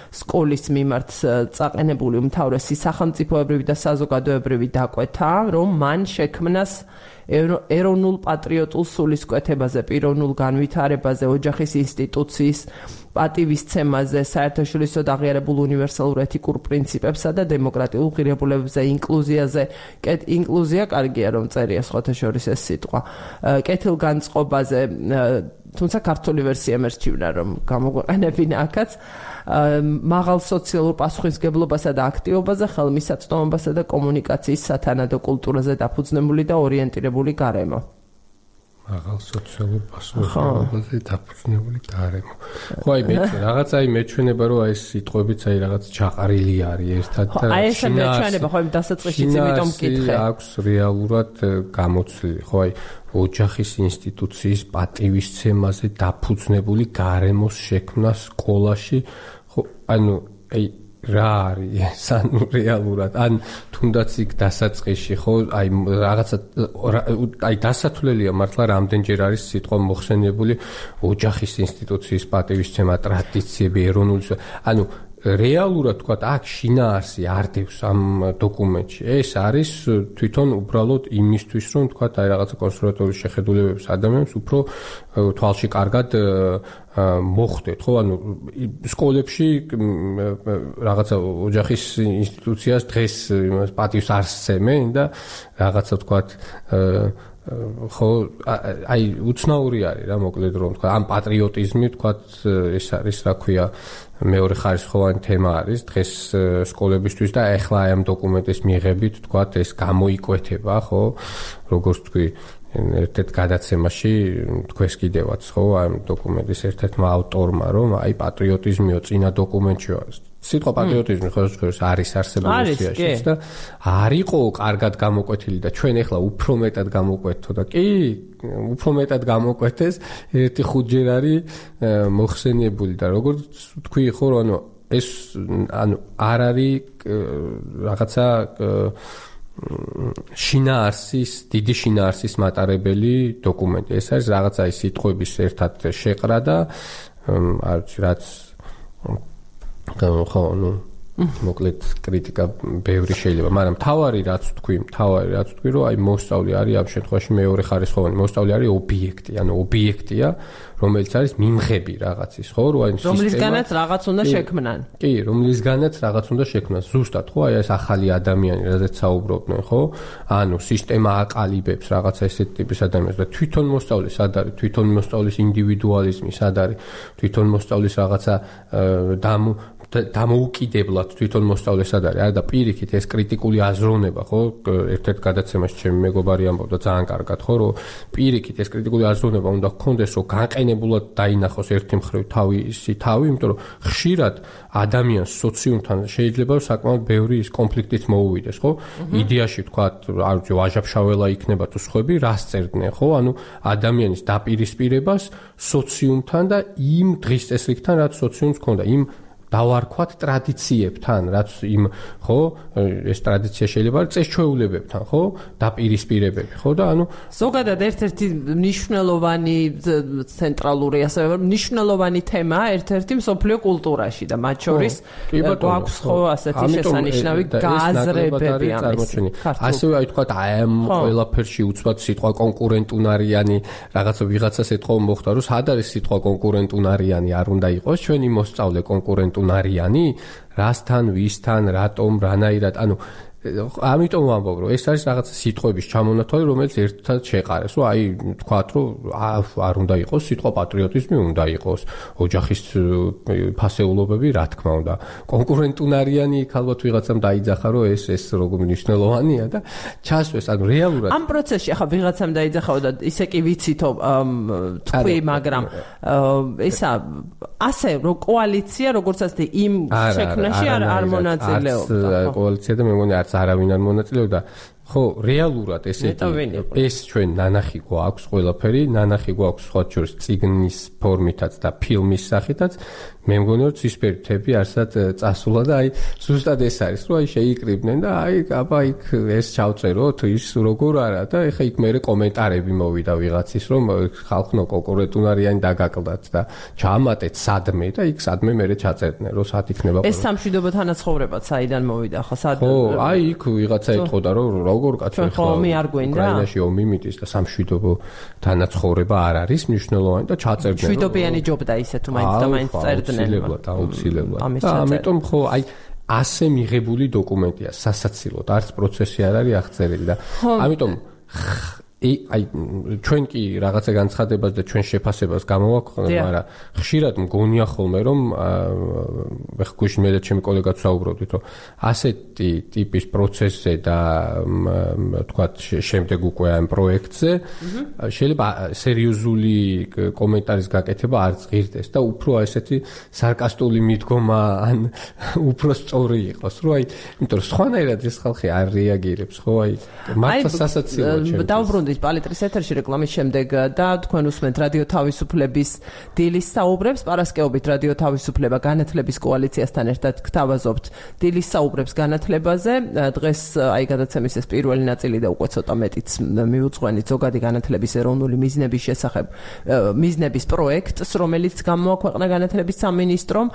სკოლის მიმართ წაყენებული უმთავრესი სახელმწიფოებრივი და საზოგადოებრივი დაკვეთა, რომ მან შექმნას ეროვნულ პატრიოტულ სულისკვეთებაზე, პიროვნულ განვითარებაზე, ოჯახის ინსტიტუციის პატივისცემაზე, საერთაშორისო აღიარებულ უნივერსალურ ეთიკურ პრინციპებსა და დემოკრატიულ ღირებულებებზე, ინკლუზიაზე. ინკლუზია კარგია რომ წერია სხვათა შორის ეს სიტყვა. კეთილგანწყობაზე, თუმცა ქართული ვერსია მერჩივნა რომ გამოგვეყენებინა აქაც. მაღალ სოციალურ პასუხისმგებლობასა და აქტივობაზე, ხელმისაწვდომობასა და კომუნიკაციის სათანადო კულტურაზე დაფუძნებული და ორიენტირებული გარემო. მაღალ სოციალურ პასუხისმგებლობაზე დაფუძნებული გარემო. ხო, აი რაღაცა მეჩვენება რომ ეს სიტყვებიც აი რაღაც ჩაყარილი არის ერთად და აი ეს მეჩვენება ხო იმ დასაწყისშიც იმიტომ მკითხე. აქვს რეალურად გამოცლილი, ხო აი ოჯახის ინსტიტუციის პატივისცემაზე დაფუძნებული გარემოს შექმნა სკოლაში, ხო ანუ აი რა არის ანუ რეალურად ან თუნდაც იქ დასაწყისში ხო აი რაღაცა აი დასათვლელია მართლა რამდენჯერ არის სიტყვა მოხსენიებული ოჯახის ინსტიტუციის პატივისცემა ტრადიციები ეროვნული ანუ რეალურად თქვა აქ შინაარსი არდევს ამ დოკუმენტში ეს არის თვითონ უბრალოდ იმისთვის რომ თქვა აი რაღაცა კონსერვატორიის შეხედულებებს ადამიანებს უფრო თვალში კარგად მოხდეთ ხო ანუ სკოლებში რაღაცა ოჯახის ინსტიტუციას დღეს პატივს არ სცემენ და რაღაცა თქვა ხო აი უცნაური არის რა მოკლედ რომ თქვა ამ პატრიოტიზმი თქვა ეს არის რა ქვია მეორე ხარისხოვანი თემა არის დღეს სკოლებისთვის და ახლა აი ამ დოკუმენტის მიღებით თქვა ეს გამოიკვეთება ხო როგორც თქვი ერთ-ერთ გადაცემაში თქვენს კიდევაც ხო ამ დოკუმენტის ერთ-ერთმა ავტორმა რომ აი პატრიოტიზმიო წინა დოკუმენტშია სიტყვა პატრიოტიზმი ხელშეწყობს არის არსებული სიაშიც და არისო კარგად გამოკვეთილი და ჩვენ ახლა უფრო მეტად გამოკვეთთო და კი უფრო მეტად გამოკვეთეს ერთი ხუთჯერ არის მოხსენიებული და როგორც თქვი ხო რომ ანუ ეს ანუ არ არის რაღაცა შინაარსის დიდი შინაარსის მატარებელი დოკუმენტი ეს არის რაღაცა ის სიტყვების ერთად შეყრა და არც რაც ხო ნუ მოკლედ კრიტიკა ბევრი შეიძლება მაგრამ თავარი რაც თქვი რომ აი მოსწავლე არის ამ შემთხვევაში მეორე ხარისხოვანი მოსწავლე არის ობიექტი ანუ ობიექტია რომელიც არის მიმღები რაღაცის ხო რომ აი რომლისგანაც რაღაც უნდა შექმნან კი რომლისგანაც რაღაც უნდა შექმნას ზუსტად ხო აი ეს ახალი ადამიანი რაზეც საუბრობდნენ ხო ანუ სისტემა აყალიბებს რაღაცა ესეთ ტიპის ადამიანს და თვითონ მოსწავლე სად არის თვითონ მოსწავლის ინდივიდუალიზმი სად არის თვითონ მოსწავლის რაღაცა დამოუკიდებლად თვითონ მოსწავლე სად არის არა და პირიქით ეს კრიტიკული აზროვნება ხო ერთ-ერთ გადაცემაში ჩემი მეგობარი ამბობდა ძალიან კარგად ხო რომ პირიქით ეს კრიტიკული აზროვნება უნდა გქონდეს რომ განყენებულად დაინახოს ერთი მხრივ თავი იმიტომ რომ ხშირად ადამიანს სოციუმთან შეიძლება საკმაოდ ბევრი ის კონფლიქტიც მოუვიდეს ხო იდეაში თქვა არ ვიცი ვაჟა-ფშაველა იქნება თუ სხვები რას წერდნენ ხო ანუ ადამიანის დაპირისპირებას სოციუმთან და იმ დღის წესრიგთან რაც სოციუმს ჰქონდა იმ დავარქვათ ტრადიციებთან, რაც იმ ხო, ეს ტრადიცია შეიძლება წესჩვეულებებთან, ხო, დაპირისპირებები, ხო და ანუ ზოგადად ერთ-ერთი მნიშვნელოვანი ცენტრალური ასე მნიშვნელოვანი თემა ერთ-ერთი მსოფლიო კულტურაში და მათ შორის გვაქვს ხო ასეთი შესანიშნავი გააზრებები ამის. ასევე აი თქვა აი ამ ყველაფერში უცბად სიტყვა კონკურენტუნარიანი რაღაცა ვიღაცას ეთქო მოხდა რომ სად არის სიტყვა კონკურენტუნარიანი არ უნდა იყოს ჩვენი მოსწავლე კონკურენტუნარიანი რასთან ვისთან რატომ რანაირად ანუ ამიტომ ვამბობ რომ ეს არის რაღაცა სიტყვების ჩამონათვალი რომელიც ერთად შეყარეს რომ აი თქვათ რომ არ უნდა იყოს სიტყვა პატრიოტიზმი უნდა იყოს ოჯახის ფასეულობები რა თქმა უნდა კონკურენტუნარიანი ალბათ ვიღაცამ დაიძახა რომ ეს როგორ მნიშვნელოვანია და ჩასვეს ანუ რეალურად ამ პროცესში ახლა ვიღაცამ დაიძახაო და ისე კი ვიცითო თქვი მაგრამ ისა ასე რომ კოალიცია როგორც ასე იმ შექმნაში არ მონაწილეობდა კოალიცია და მე მგონი არც არავინ არ მონაწილეობდა ხო, რეალურად ეს ჩვენ ნანახი გვაქვს ყველაფერი, ნანახი გვაქვს სხვა შორის წიგნის ფორმითაც და ფილმის სახითაც. მე მგონი რომ ცისფერი მთები არსად წასულა და აი ზუსტად ეს არის, რომ აი შეიკრიბნენ და აი აბა იქ ეს ჩავწეროთ, ის როგორ არა და ეხა იქ მე კომენტარები მოვიდა ვიღაცის, რომ ხალხნო კონკურენტუნარიანი დაგაკლდათ და ჩაამატეთ სადმე და იქ სადმე მე ჩაწერდნენ, რომ სად იქნება. ეს სამშვიდობო თანაცხოვრებაც საიდან მოვიდა ხო სად? ხო, აი იქ ვიღაცა ეთყოდა რომ როგორ კაცო ხო ომი არ გვინდა? უკრაინაში ომი მიტის და სამშვიდობო თანაცხოვრება არ არის მნიშვნელოვანი და ჩაწერდნენ. მშვიდობიანი ჯობდა ისე თუ მაინც და მაინც წერდნენ. აუცილებლად. და ამიტომ ხო აი ასე მიღებული დოკუმენტია სასაცილოდ, არც პროცესი არ არის აღწერილი და ამიტომ აი ჩვენ კი რაღაცა განცხადებას და ჩვენ შეფასებას გამოვაქვთ, მაგრამ ხშირად მგონია ხოლმე რომ ეხლა გუშინ მე და ჩემი კოლეგაც საუბრობდით, რომ ასეთი ტიპის პროცესზე და თქვათ შემდეგ უკვე ამ პროექტზე შეიძლება სერიოზული კომენტარის გაკეთება არ ღირდეს და უფრო ესეთი სარკასტული მიდგომა ან უფრო სწორი იყოს, რომ აი იმიტომ რომ სხვანაირად ეს ხალხი არ რეაგირებს, ხო აი მართლა სასაცილოა ჩემთვის. პალიტრის ეთერში რეკლამის შემდეგ და თქვენ უსმენთ რადიო თავისუფლების დილის საუბრებს. პარასკევობით რადიო თავისუფლება განათლების კოალიციასთან ერთად გთავაზობთ დილის საუბრებს განათლებაზე. დღეს აი გადაცემის ეს პირველი ნაწილი და უკვე ცოტა მეტიც მიუძღვენით ზოგადი განათლების ეროვნული მიზნების შესახებ მიზნების პროექტს, რომელიც გამოაქვეყნა განათლების სამინისტრომ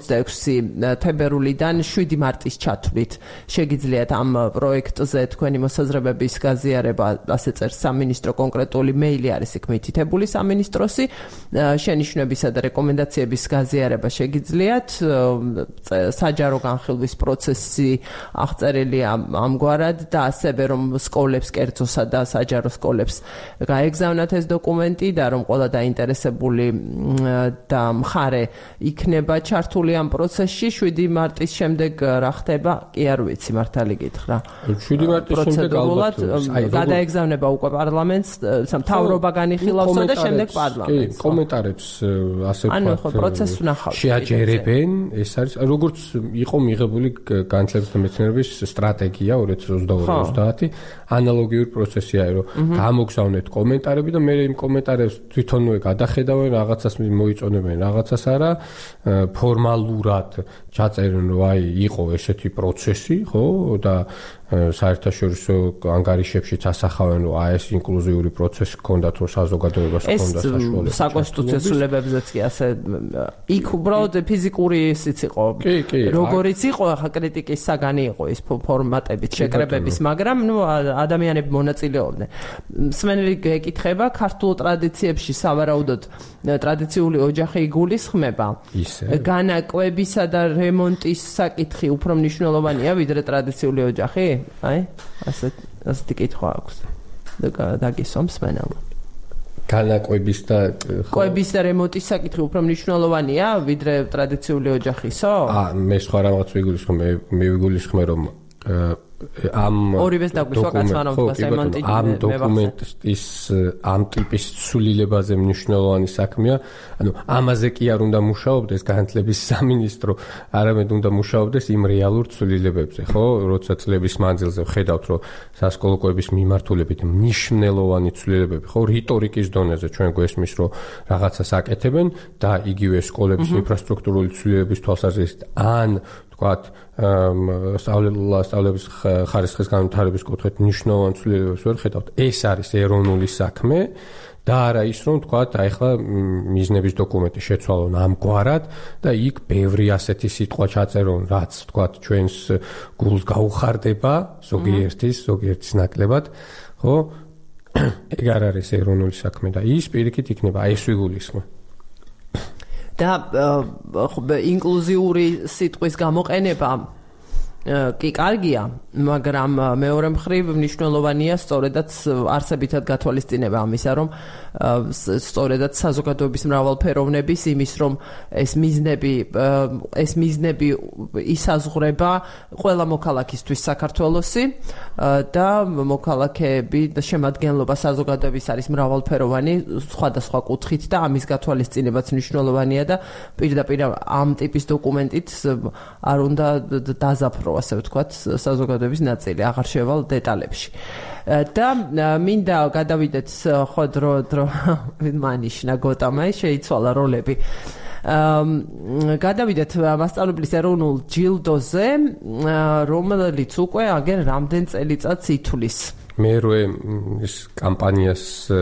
26 თებერვლიდან 7 მარტის ჩათვლით. შეგიძლიათ ამ პროექტზე თქვენი მოსაზრებების გაზიარება, ასე წერს სამინისტრო, კონკრეტული მეილი არის იქ მითითებული სამინისტროსი, შენიშვნებისა და რეკომენდაციების გაზიარება შეგიძლიათ. საჯარო განხილვის პროცესი აღწერილია ამგვარად და ასევე რომ სკოლებს, კერძოსა და საჯარო სკოლებს გაეგზავნათ ეს დოკუმენტი და რომ ყველა დაინტერესებული და მხარე იქნება ჩართული ამ პროცესში. 7 მარტის შემდეგ რა ხდება? კი არ ვიცი, მართალი გითხრა. 7 მარტის შემდეგ ალბათ გადაეგზავნება უკვე პარლამენტს, მთავრობა განიხილავსო და შემდეგ პარლამენტს. კი, კომენტარებს ასე ვთქვათ, შეაჯერებენ, ეს არის როგორც იყო მიღებული განათლების და მეცნიერების სტრატეგია 2022-30, ანალოგიური პროცესია, რომ გამოგზავნეთ კომენტარები და მე იმ კომენტარებს თვითონვე გადახედავენ, რაღაცას მოიწონებენ, რაღაცას არა, ფორმალურად ჩაწერენ, რომ აი იყო ესეთი პროცესი, ხო, და საერთაშორისო ანგარიშებშიც ასახავენ, რომ ეს ინკლუზიური პროცესი ჰქონდათ, რომ საზოგადოებას ჰქონდა საშუალება. ეს საკონსტიტუციო ცვლილებებზეც კი ასე იქ უბრალოდ ფიზიკური ისიც იყო. როგორიც იყო, ახლა კრიტიკის საგანი იყო ის ფორმატებით შეკრებების, მაგრამ ნუ ადამიანები მონაწილეობდნენ. მსმენელი გეკითხება, ქართულ ტრადიციებში სავარაუდოდ ტრადიციული ოჯახი იგულისხმება. განაკვებისა და რემონტის საკითხი უფრო მნიშვნელოვანია ვიდრე ტრადიციული ოჯახი? აი, ასეთი კითხვა აქვს. დაგისვამს მენელმა. განაკვების და რემონტის საკითხი უფრო მნიშვნელოვანია ვიდრე ტრადიციული ოჯახისო? მე სხვა რაღაც ვიგულისხმე, მე ვიგულისხმე რომ ამ დოკუმენტის ამ ტიპის ცვლილებაზე მნიშვნელოვანი საქმეა. ანუ ამაზე კი არ უნდა მუშაობდეს განათლების სამინისტრო, არამედ უნდა მუშაობდეს იმ რეალურ ცვლილებებზე, ხო? როცა წლების მანძილზე ვხედავთ, რომ სასკოლო კვების მიმართულებით მნიშვნელოვანი ცვლილებები, ხო, რიტორიკის დონეზე ჩვენ გვესმის, რომ რაღაცას აკეთებენ და იგივე სკოლების ინფრასტრუქტურული ცვლილებების თვალსაზრისით ან ვთქვათ, სწავლების ხარისხის განვითარების კუთხით მნიშვნელოვან ცვლილებებს ვერ ხედავთ. ეს არის ეროვნული საქმე და არა ის, რომ ვთქვათ, აი ხლა მიზნების დოკუმენტი შეცვალონ ამგვარად და იქ ბევრი ასეთი სიტყვა ჩაწერონ, რაც ვთქვათ, ჩვენს გულს გაუხარდება, ზოგიერთის ნაკლებად, ხო? ეგ არ არის ეროვნული საქმე და ის პირიქით იქნება, ეს ვიგულისხმე. და ინკლუზიური სიტყვის გამოყენება კი კარგია, მაგრამ მეორე მხრივ მნიშვნელოვანია სწორედაც არსებითად გათვალისწინება ამისა, რომ სწორედაც საზოგადოების მრავალფეროვნების იმის, რომ ეს მიზნები ისაზღვრება ყველა მოქალაქისთვის საქართველოსი და მოქალაქეები და შემადგენლობა საზოგადოების არის მრავალფეროვანი სხვადასხვა კუთხით და ამის გათვალისწინებაც მნიშვნელოვანია და პირდაპირ ამ ტიპის დოკუმენტით არ უნდა დაზაფრო ასე ვთქვათ, საზოგადოების ნაწილი, აღარ შევალ დეტალებში. და მინდა გადავიდეთ ხო დრო მანიშნა გოტამა შეიცვალა როლები. გადავიდეთ მასწავლებლის ეროვნულ ჯილდოზე, რომელიც უკვე აგერ რამდენ წელიწადს ითვლის. მე ეს კამპანიას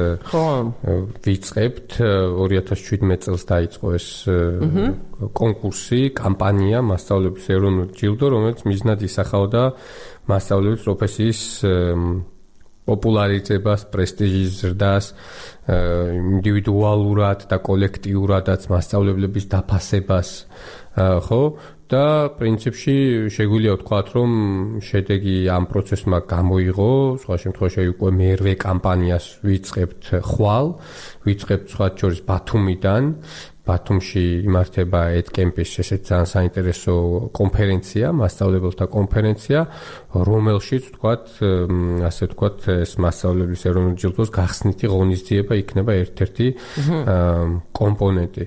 ვიწყებთ 2017 წელს დაიწყო ეს კონკურსი, კამპანია მასწავლებლის ეროვნულ ჯილდო, რომელიც მიზნად ისახავდა მასწავლებლის პროფესიის პოპულარიზებას, პრესტიჟის ზრდას, ინდივიდუალურად და კოლექტიურადაც მასწავლებლების დაფასებას, ხო? და პრინციპში შეგვიძლია ვთქვათ, რომ შედეგი ამ პროცესმა გამოიღო, სხვა შემთხვევაში უკვე მერვე კამპანიას ვიწყებთ ხვალ, ვიწყებთ სხვა შორის ბათუმიდან. ბათუმში იმართება EdCamp-ის ესეთ ძალიან საინტერესო კონფერენცია, მასწავლებელთა კონფერენცია, რომელშიც ასე ვთქვათ, ეს მასწავლებლის ეროვნული ჯილდოს გახსნითი ღონისძიება იქნება ერთ-ერთი კომპონენტი.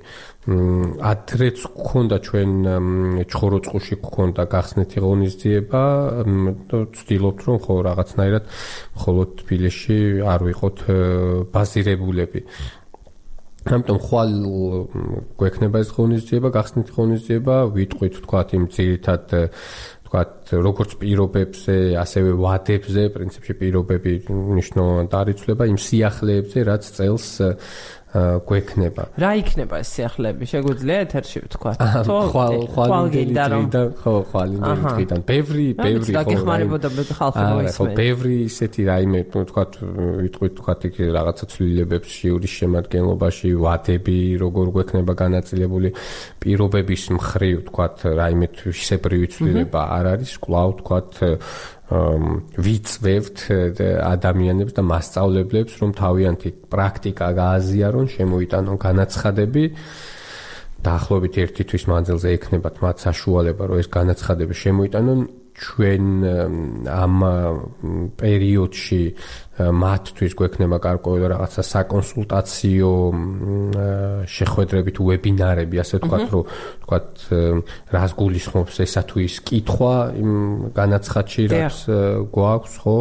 ადრეც გქონდა ჩვენ ჩხოროწყუში გქონდა გახსნითი ღონისძიება, ვცდილობთ რომ ხო რაღაცნაირად მხოლოდ თბილისში არ ვიყოთ ბაზირებულები. ამიტომ ხვალ გვექნება ეს ღონისძიება, გახსნითი ღონისძიება, ვიტყვით ვთქვათ იმ ძირითად ვთქვათ როგორც პირობებზე, ასევე ვადებზე, პრინციპში პირობები მნიშვნელოვნად არ იცვლება იმ სიახლეებზე, რაც წელს გვექნება. რა იქნება ეს სიახლეები? შეგვიძლია ეთერში ვთქვათ. ხვალინდელი დღიდან. ბევრი გაგეხმარებოდა ხალხი მოისმენს. ხო, ბევრი ისეთი რაიმე, ვთქვათ, ვიტყვით ვთქვათ იქ რაღაცა ცვლილებებს ჟიურის შემადგენლობაში, ვადები, როგორ გვექნება განაწილებული პირობების მხრივ, ვთქვათ, რაიმე ისებრივი ცვლილება არ არის, კვლავ ვთქვათ ვიწვევთ ადამიანებს და მასწავლებლებს, რომ თავიანთი პრაქტიკა გააზიარონ, შემოიტანონ განაცხადები. დაახლოებით 1 თვის მანძილზე ექნებათ მათ საშუალება, რომ ეს განაცხადები შემოიტანონ. ჩვენ ამ პერიოდში მათთვის გვექნება გარკვეული რაღაცა საკონსულტაციო შეხვედრებით ვებინარები, ასე ვთქვათ, რომ ვთქვათ რას გულისხმობს ესა თუ ის კითხვა იმ განაცხადში, რაც გვაქვს, ხო?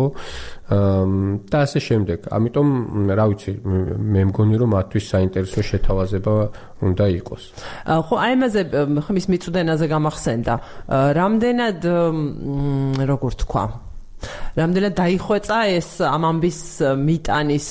და ასე შემდეგ. ამიტომ, რა ვიცი, მე მგონი, რომ მათთვის საინტერესო შეთავაზება უნდა იყოს. ხო, აი ამაზე ხმის მიწვდენაზე გამახსენდა. რამდენად როგორ თქვა? რამდენად დაიხვეწა ეს ამ ამბის მიტანის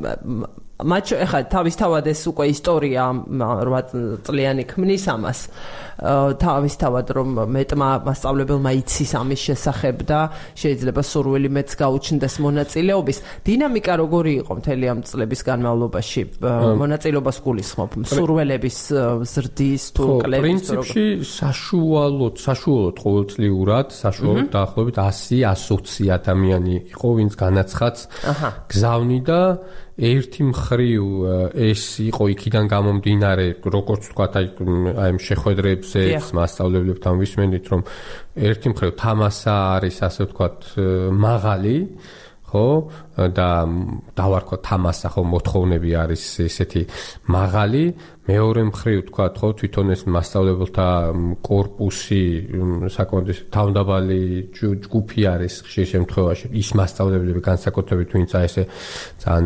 ახლა თავისთავად ეს უკვე ისტორია 8 წლიანი ქმნის ამას. თავისთავად რომ მეტმა მასწავლებელმა იცის ამის შესახებ და შეიძლება სურვილი მეც გაუჩნდეს მონაწილეობის. დინამიკა როგორი იყო მთელი ამ წლების განმავლობაში? მონაწილეობას გულისხმობ, სურველების ზრდის თუ კლების? პრინციპში საშუალოდ ყოველწლიურად, საშუალოდ დაახლოებით 100-120 ადამიანი იყო, ვინც განაცხადს გზავნიდა. ერთი მხრივ ეს იყო იქიდან გამომდინარე, როგორც ვთქვათ, აი შეხვედრებზე მასწავლებლებთან ვისმენით, რომ ერთი მხრივ თამასა არის, ასე ვთქვათ, მაღალი, ხო? და დავარქვა თამასა, ხო, მოთხოვნები არის ესეთი მაღალი. მეორე მხრივ ვთქვათ, ხო, თვითონ ეს მასწავლებელთა კორპუსი საკმაოდ თავდაბალი ჯგუფი არის ხშირ შემთხვევაში. ის მასწავლებლები განსაკუთრებით, ვინც ესე ძალიან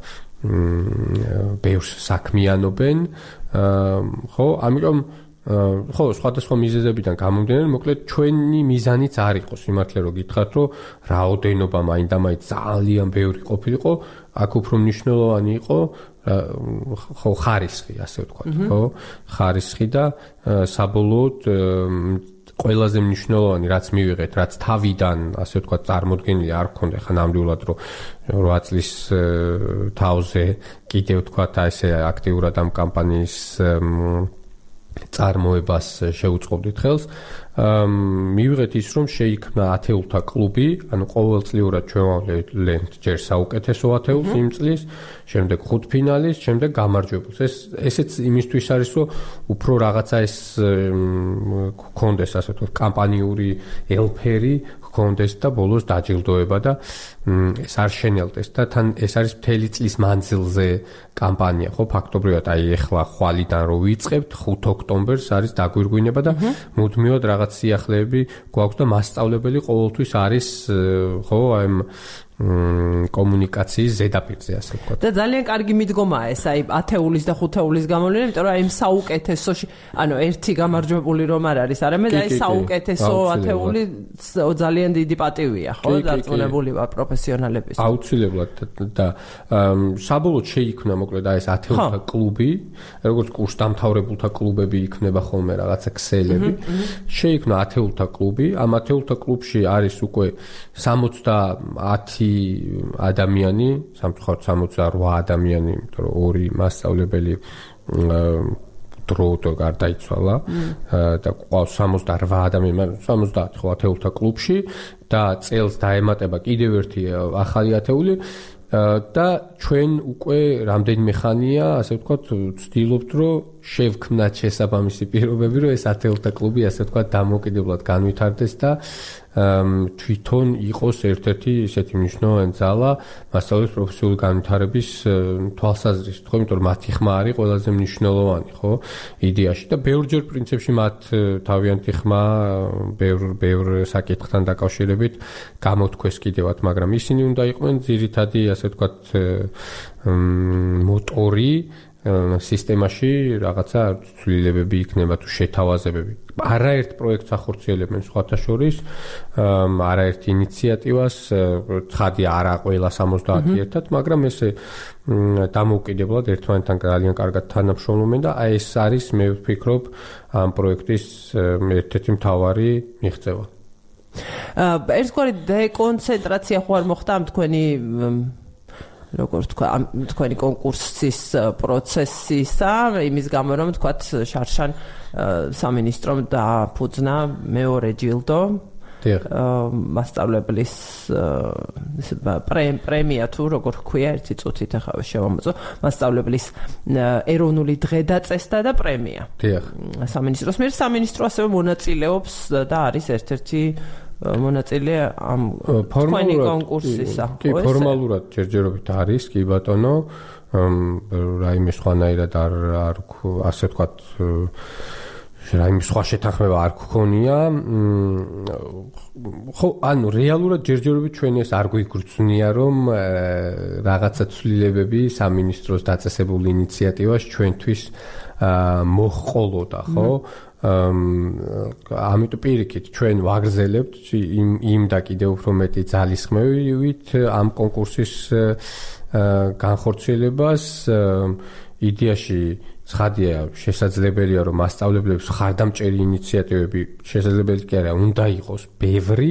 ბევრს საქმიანობენ, ხო, ამიტომ ხო, სხვადასხვა მიზეზებიდან გამომდინარე, მოკლედ ჩვენი მიზანიც არ იყო სიმართლე რომ გითხრათ, რომ რაოდენობა მაინდამაინც ძალიან ბევრი ყოფილიყო, აქ უფრო მნიშვნელოვანი იყო ხო ხარისხი, ასე ვთქვათ, ხო? ხარისხი და საბოლოოდ ყველაზე მნიშვნელოვანი რაც მივიღეთ, რაც თავიდან, ასე ვთქვათ, წარმოდგენილი არ გქონდა, ხა ნამდვილად რომ 8 წლის თავზე კიდევ ვთქვათ, ესე აქტიურად ამ კამპანიის წარმოებას შეუწყობდით ხელს. მივიღეთ ის, რომ შეიქმნა ათეულთა კლუბი, ანუ ყოველწლიურად ჩვენ ვავლენთ ჯერ საუკეთესო ათეულს იმ წლის, შემდეგ ხუთფინალის, შემდეგ გამარჯვებულს. ესეც იმისთვის არის, რომ უფრო რაღაცა ეს გქონდეს, ასე ვთქვათ, კამპანიური ელფერი გქონდეს და ბოლოს დაჯილდოება და ეს არ შენელდეს და თან ეს არის მთელი წლის მანძილზე კამპანია, ხო, ფაქტობრივად აი ეხლა ხვალიდან რომ ვიწყებთ 5 ოქტომბერს არის დაგვირგვინება და მუდმივად რაღაც რაღაც სიახლეები გვაქვს და მასწავლებელი ყოველთვის არის ხო აი კომუნიკაციის ზედაპირზე ასე ვთქვათ. და ძალიან კარგი მიდგომაა ეს აი 10-ის და 5-ის გამოვლენა, იმიტომ რომ აი საუკეთესოში, ანუ ერთი გამარჯვებული რომ არ არის, არამედ აი საუკეთესო 10 ძალიან დიდი პატივია, ხო, დარწმუნებული ვარ პროფესიონალების. აუცილებლად და საბოლოოდ შეიქმნა მოკლედ აი ეს 10-თა კლუბი, როგორც კურსდამთავრებულთა კლუბები იქნება ხოლმე რაღაცა ქსელები. შეიქმნა 10-თა კლუბი, ამ 10-თა კლუბში არის უკვე 70 ადამიანი, სამწუხაროდ 68 ადამიანი, იმიტომ რომ ორი მასწავლებელი დროთო გარდაიცვალა და ყავს 68 ადამიანი, 70 ხო 10-თა კლუბში და წელს დაემატება კიდევ ერთი ახალი 10-ული და ჩვენ უკვე რამდენიმე ხანია, ასე ვთქვათ, ვცდილობთ, რომ შევქმნათ შესაბამისი პირობები, რომ ეს 10-თა კლუბი, ასე ვთქვათ, დამოუკიდებლად განვითარდეს და თვითონ იყოს ერთ-ერთი ისეთი მნიშვნელოვანი ძალა მასწავლებლის პროფესიული განვითარების თვალსაზრისით, ხო, იმიტომ რომ მათი ხმა არის ყველაზე მნიშვნელოვანი, ხო, იდეაში და ბევრჯერ პრინციპში მათ თავიანთი ხმა ბევრ საკითხთან დაკავშირებით გამოთქვეს კიდევაც, მაგრამ ისინი უნდა იყვნენ ძირითადი, ასე ვთქვათ, მოტორი სისტემაში რაღაცა ცვლილებები იქნება თუ შეთავაზებები. არაერთ პროექტს ახორციელებენ სხვათა შორის, არაერთ ინიციატივას, ცხადია არა ყველა 70 ერთად, მაგრამ ესე დამოუკიდებლად ერთმანეთთან ძალიან კარგად თანამშრომლობენ და აი ეს არის, მე ვფიქრობ, ამ პროექტის ერთ-ერთი მთავარი მიღწევა. ერთგვარი დეკონცენტრაცია ხო არ მოხდა ამ თქვენი როგორც თქვა თქვენი კონკურსის პროცესისა, იმის გამო რომ თქვათ შარშან სამინისტრომ დააფუძნა მეორე ჯილდო მასწავლებლის პრემია თუ როგორ ქვია ერთი წუთით ახლა შევამოწო მასწავლებლის ეროვნული დღე დაწესდა და პრემია. სამინისტროს მიერ სამინისტრო ასევე მონაწილეობს და არის ერთ-ერთი მონაწილე ამ თქვენი კონკურსისა. კი, ფორმალურად ჯერჯერობით არის, კი ბატონო, რაიმე სხვანაირად არ ასე ვთქვათ რაიმე სხვა შეთანხმება არ გქონია. ხო, ანუ რეალურად ჯერჯერობით ჩვენ ეს არ გვიგრძნია, რომ რაღაცა ცვლილებები სამინისტროს დაწესებულ ინიციატივას ჩვენთვის მოჰყოლოდა, ხო? ამიტომ პირიქით ჩვენ ვაგრძელებთ იმ და კიდევ უფრო მეტი ძალისხმევით ამ კონკურსის განხორციელებას. იდეაში ცხადია შესაძლებელია რომ მასწავლებლების ხარდამჭერი ინიციატივები შესაძლებელი კი არა უნდა იყოს ბევრი.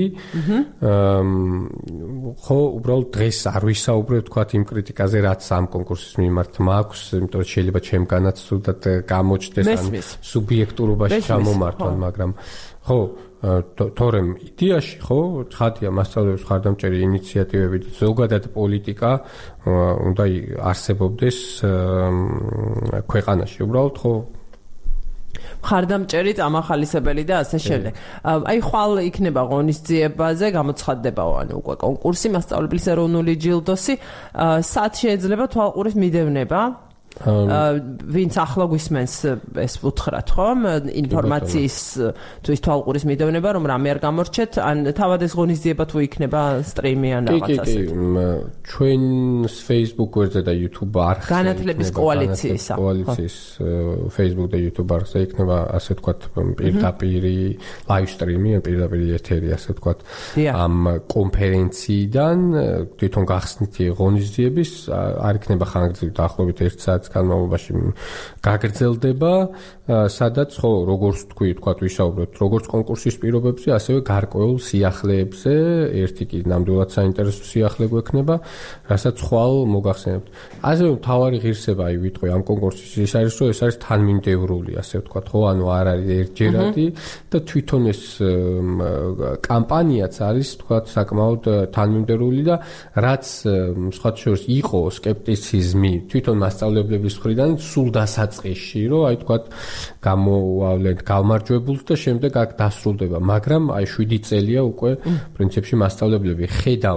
ხო, უბრალოდ დღეს არ ვისაუბრებ თქვათ იმ კრიტიკაზე რაც ამ კონკურსის მიმართ მაქვს, იმიტომ რომ შეიძლება ჩემგანაც თუდად გამოჩნდეს ან სუბიექტურობაში ჩამომართვან, მაგრამ ხო თორემ იდეაში ხო ცხადია მასწავლებლების ხარდამჭერი ინიციატივები და ზოგადად პოლიტიკა უნდა არსებობდეს ქვეყანაში. უბრალოდ ხო ხარდამჭერი, წამახალისებელი და ასე შემდეგ. აი ხვალ იქნება ღონისძიებაზე გამოცხადდება ანუ უკვე კონკურსი მასწავლებლის ეროვნული ჯილდოსი. სად შეიძლება თვალყურის მიდევნება? ვინც ახლა გვისმენს ეს ვუთხრათ ხომ ინფორმაციის თუ ის თვალყურის მიდევნება რომ რამე არ გამორჩეთ ან თავად ეს ღონისძიება თუ იქნება სტრიმი ან რაღაც ასე. კი, ჩვენს Facebook გვერდზე და YouTube არხზე განათლების კოალიციის Facebook და YouTube არხზე იქნება ასე ვთქვათ პირდაპირი live stream-ი, პირდაპირი ეთერი ასე ვთქვათ ამ კონფერენციიდან თვითონ გახსნითი ღონისძიების არ იქნება ხანგრძლივი დაახლოებით 1 საათის განმავლობაში გაგრძელდება, სადაც ხო როგორც თქვათ ვისაუბრებთ როგორც კონკურსის პირობებზე, ასევე გარკვეულ სიახლეებზე, ერთი კი ნამდვილად საინტერესო სიახლე გვექნება, რასაც ხვალ მოგახსენებთ. ასევე მთავარი ღირსება აი ვიტყვი ამ კონკურსის ის არის, რომ ეს არის თანმიმდევრული, ასე ვთქვათ, ხო, ანუ არ არის ერთჯერადი და თვითონ ეს კამპანიაც არის, თქვათ, საკმაოდ თანმიმდევრული და რაც სხვათა შორის იყო სკეპტიციზმი თვითონ მასწავლებლების მხრიდან სულ დასაწყისში, რომ აი თქვათ გამოვავლეთ გამარჯვებულს და შემდეგ აქ დასრულდება, მაგრამ აი 7 წელია უკვე პრინციპში მასწავლებლები ხედავენ და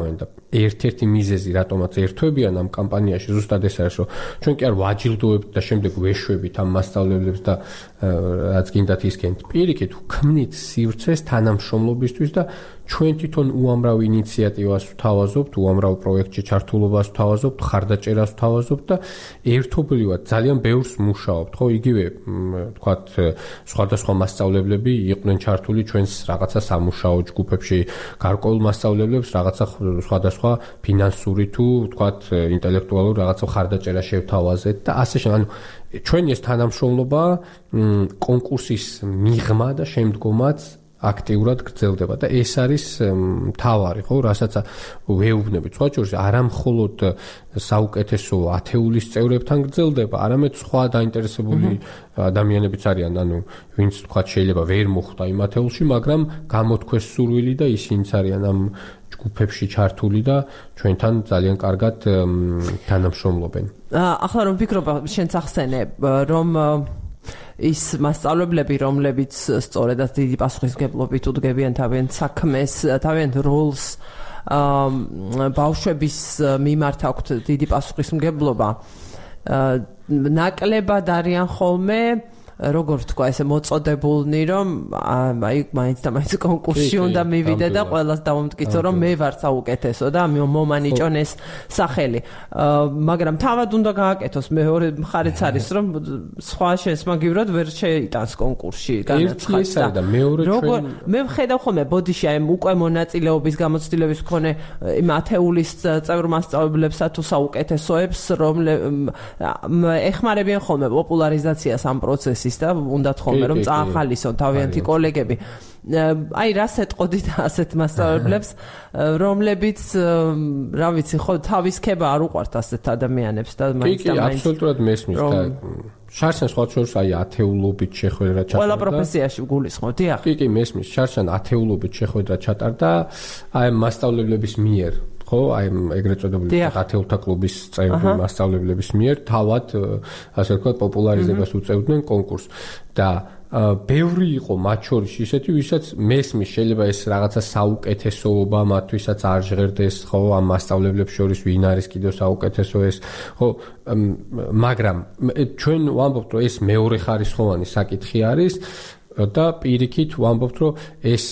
ერთ-ერთი მიზეზი რატომაც ერთვებიან ამ კამპანიაში ზუსტად ეს არის, რომ ჩვენ კი არ ვაჯილდოებთ და შემდეგ ვეშვებით ამ მასწავლებლებს და რაც გინდათ ისკენთ. პირიქით ვქმნით სივრცეს თანამშრომლობისთვის და ჩვენ თვითონ უამრავ ინიციატივას ვთავაზობთ, უამრავ პროექტში ჩართულობას ვთავაზობთ, ხარდაჭერას ვთავაზობთ და ერთობლივად ძალიან ბევრს მუშაობთ, ხო, იგივე თქვათ სხვადასხვა მასწავლებლები იყვნენ ჩართული ჩვენს რაღაცა სამუშაო ჯგუფებში, გარკვეულ მასწავლებლებს რაღაცა სხვადასხვა ფინანსური თუ თქვათ ინტელექტუალური რაღაცა ხარდაჭერა შევთავაზეთ და ასე შემდეგ. ანუ ჩვენი ეს თანამშრომლობა კონკურსის მიღმა და შემდგომაც აქტიურად გრძელდება და ეს არის მთავარი, ხო, რასაც ვეუბნებით. სხვა შორის არა მხოლოდ საუკეთესო ათეულის წევრებთან გრძელდება, არამედ სხვა დაინტერესებული ადამიანებიც არიან, ანუ ვინც თქვა შეიძლება ვერ მოხვდა იმ ათეულში, მაგრამ გამოთქვეს სურვილი და ისინიც არიან ამ ჯგუფებში ჩართული და ჩვენთან ძალიან კარგად თანამშრომლობენ. ახლა რომ ვფიქრობ, შენც ახსენე, რომ ის მასწავლებლები, რომლებიც სწორედაც დიდი პასუხისმგებლობით უდგებიან თავიანთ საქმეს, თავიანთ როლს, ბავშვების მიმართ აქვთ დიდი პასუხისმგებლობა, ნაკლებად არიან ხოლმე როგორ თქვა ესე მოწოდებულნი, რომ აი მაინც და მაინც კონკურსში უნდა მივიდე და ყველას დავამტკიცო, რომ მე ვარ საუკეთესო და მომანიჭონ ეს სახელი. მაგრამ თავად უნდა გააკეთოს. მეორე მხარეც არის, რომ სხვა შესმაგივრად ვერ შეიტანს კონკურსში განაცხადს და მეორე ჩვენ მე ვხედავ ხოლმე ბოდიში აი უკვე მონაწილეობის გამოცდილების მქონე იმ ათეულის წევრ მასწავლებლებსა თუ საუკეთესოებს, ეხმარებიან ხოლმე პოპულარიზაციას ამ პროცესის და უნდათ ხოლმე რომ წაახალისონ თავიანთი კოლეგები. აი რას ეტყოდით ასეთ მასწავლებლებს, რომლებიც რა ვიცი, ხო თავის ქება არ უყვართ ასეთ ადამიანებს და მაინც და მაინც აბსოლუტურად მესმის და შარშან სხვა შორის აი ათეულობით შეხვედრა ჩატარდა. ყველა პროფესიაში გულისხმობ, დიახ. კი, მესმის, შარშან ათეულობით შეხვედრა ჩატარდა აი მასწავლებლების მიერ. ხო, აი ეგრეთ წოდებული ათეულთა კლუბის წევრი მასწავლებლების მიერ თავად ასე ვთქვათ პოპულარიზებას უწევდნენ კონკურსს და ბევრი იყო მათ შორის ისეთი, ვისაც მესმის შეიძლება ეს რაღაცა საუკეთესოობა მათთვისაც არ ჟღერდეს, ხო, ამ მასწავლებლებს შორის ვინ არის კიდევ საუკეთესო ეს, ხო, მაგრამ ჩვენ ვამბობთ, რომ ეს მეორე ხარისხოვანი საკითხი არის და პირიქით ვამბობთ, რომ ეს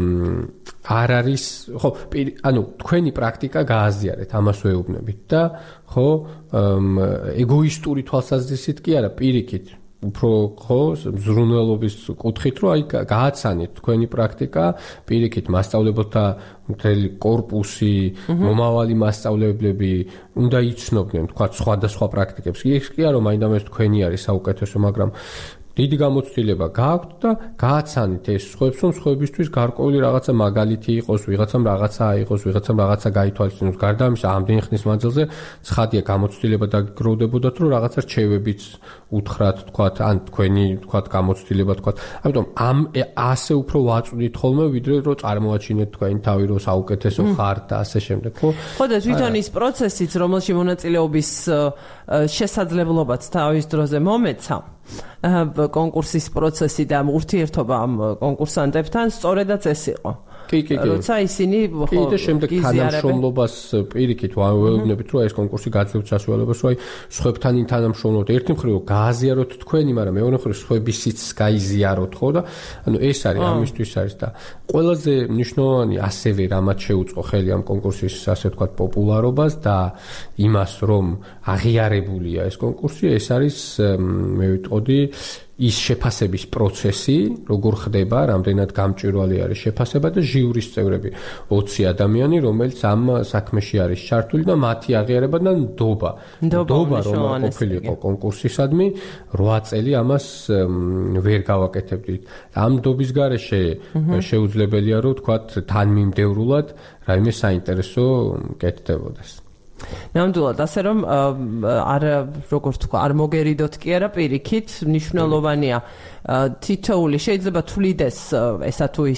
არ არის, ხო, ანუ თქვენი პრაქტიკა გააზიარეთ, ამას ვეუბნებით და ხო, ეგოისტური თვალსაზრისით კი არა, პირიქით უფრო ხო ზრუნველობის კუთხით რომ აი გააცანით თქვენი პრაქტიკა, პირიქით მასწავლებელთა მთელი კორპუსი, მომავალი მასწავლებლები უნდა იცნობდნენ თქვა სხვადასხვა პრაქტიკებს. ის კი არა რომ მაინდამაინც თქვენი არის საუკეთესო, მაგრამ დიდი გამოცდილება გააქვთ და გააცანით ეს სხვებს, რომ სხვებისთვის გარკვეული რაღაცა მაგალითი იყოს, ვიღაცამ რაღაცა აიღოს, ვიღაცამ რაღაცა გაითვალისწინოს. გარდა ამისა, ამდენი ხნის მანძილზე ცხადია გამოცდილება დაგროვდებოდათ, რომ რაღაცა რჩევებიც უთხრათ, თქვათ, ან თქვენი, თქვათ, გამოცდილება, თქვათ. ამიტომ ასე უფრო ვაწვდით ხოლმე, ვიდრე რომ წარმოაჩინეთ თქვენი თავი, რომ საუკეთესო ხართ და ასე შემდეგ, ხო? ხო და თვითონ ის პროცესიც, რომელში მონაწილეობის შესაძლებლობაც თავის დროზე მომეცა. კონკურსის პროცესი და ურთიერთობა ამ კონკურსანტებთან სწორედაც ეს იყო. კი. როცა ისინი ხო და შემდეგ თანამშრომლობას პირიქით ვეუბნებით, რომ ეს კონკურსი გაძლევთ სასწავლებლებს, რომ აი სხვებთან თანამშრომლობთ. ერთი მხრივ გააზიაროთ თქვენი, მაგრამ მეორე მხრივ სხვებისიც გაიზიაროთ, ხო და ანუ ეს არის ამისთვის არის და ყველაზე მნიშვნელოვანი ასევე რამაც შეუწყო ხელი ამ კონკურსის ასე ვთქვათ პოპულარობას და იმას, რომ აღიარებულია ეს კონკურსი, ეს არის მე ვიტყოდი ის შეფასების პროცესი, როგორ ხდება, რამდენად გამჭვირვალე არის შეფასება და ჟიურის წევრები 20 ადამიანი, რომელიც ამ საქმეში არის ჩართული და მათი აღიარება და ნდობა რომ ყოფილიყო კონკურსისადმი 8 წელი ამას ვერ გავაკეთებდით. ამ ნდობის გარეშე შეუძლებელია რომ თქვათ თანმიმდევრულად რაიმე საინტერესო კეთდებოდეს. ნამდვილად ასე რომ არ როგორ თქვა არ მოგერიდოთ კი არა პირიქით მნიშვნელოვანია თითოეული შეიძლება თვლიდეს ესა თუ ის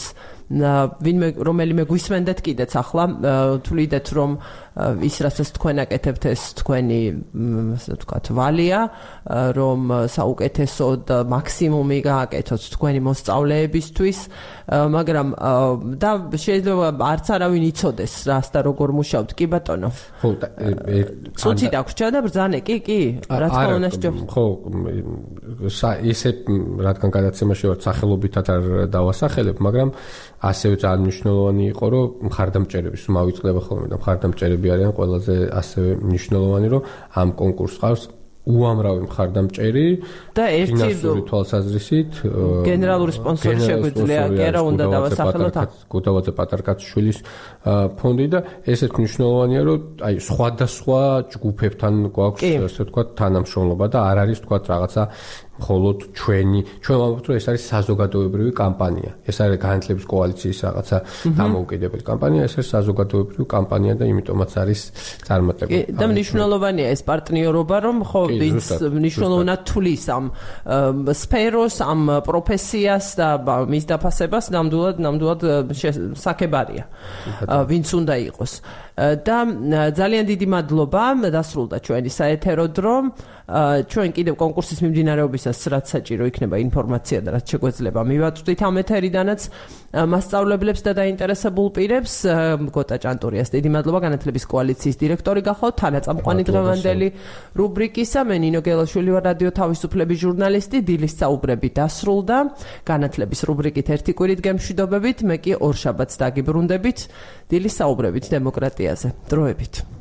ვინმე რომელიმე გვისმენდეთ კიდეც ახლა თვლიდეთ რომ ის რასაც თქვენ აკეთებთ ეს თქვენი ასე ვთქვათ ვალია რომ საუკეთესო და მაქსიმუმი გააკეთოთ თქვენი მოსწავლეებისთვის მაგრამ და შეიძლება არც არავინ იცოდეს რას და როგორ მუშაობთ კი ბატონო ხო წუთი დაგვრჩა და ბრძანე კი რა თქმა უნდა სჯობს ხო ისე რადგან გადაცემაში ვარ სახელობითად არ დავასახელებ მაგრამ ასევე ძალიან მნიშვნელოვანი იყო რომ მხარდამჭერების მოვიწყდება ხოლმე და მხარდამჭერები არიან ყველაზე ასევე მნიშვნელოვანი რომ ამ კონკურსს ყავს უამრავი მხარდამჭერი და ერთი თვალსაზრისით გენერალური სპონსორი შეგვიძლია კი რა უნდა დავასახელოთ გუდავაძე პატარკაციშვილის ფონდი და ესეც მნიშვნელოვანია რომ აი სხვადასხვა ჯგუფებთან გვაქვს ასე ვთქვათ თანამშრომლობა და არ არის ვთქვათ რაღაცა მხოლოდ ჩვენ ვამბობთ რომ ეს არის საზოგადოებრივი კამპანია ეს არის განათლების კოალიციის რაღაცა დამოუკიდებელი კამპანია ეს არის საზოგადოებრივი კამპანია და იმიტომაც არის წარმატებული და მნიშვნელოვანია ეს პარტნიორობა რომ ხო ვინც მნიშვნელოვნად თulis ამ სფეროს ამ პროფესიას და მის დაფასებას ნამდვილად საკებარია ვინც უნდა იყოს და ძალიან დიდი მადლობა დასრულდა ჩვენი საეთერო დრო ჩვენ კიდევ კონკურსის მიმდინარეობისას რაც საჭირო იქნება ინფორმაცია და რაც შეგვეძლება მივაწვდით ამ ეთერიდანაც მასწავლებლებს და დაინტერესებულ პირებს გოტა ჭანტურიას დიდი მადლობა განათლების კოალიციის დირექტორი გახავთ თანაწამყვანი დღევანდელი რუბრიკისა მე ნინო გელაშვილი ვარ რადიო თავისუფლების ჟურნალისტი დილის საუბრები დასრულდა განათლების რუბრიკით ერთი კვირით გემშვიდობებით მე კი ორ შაბათს დაგიბრუნდებით დილის საუბრებით დემოკრატიაზე დროებით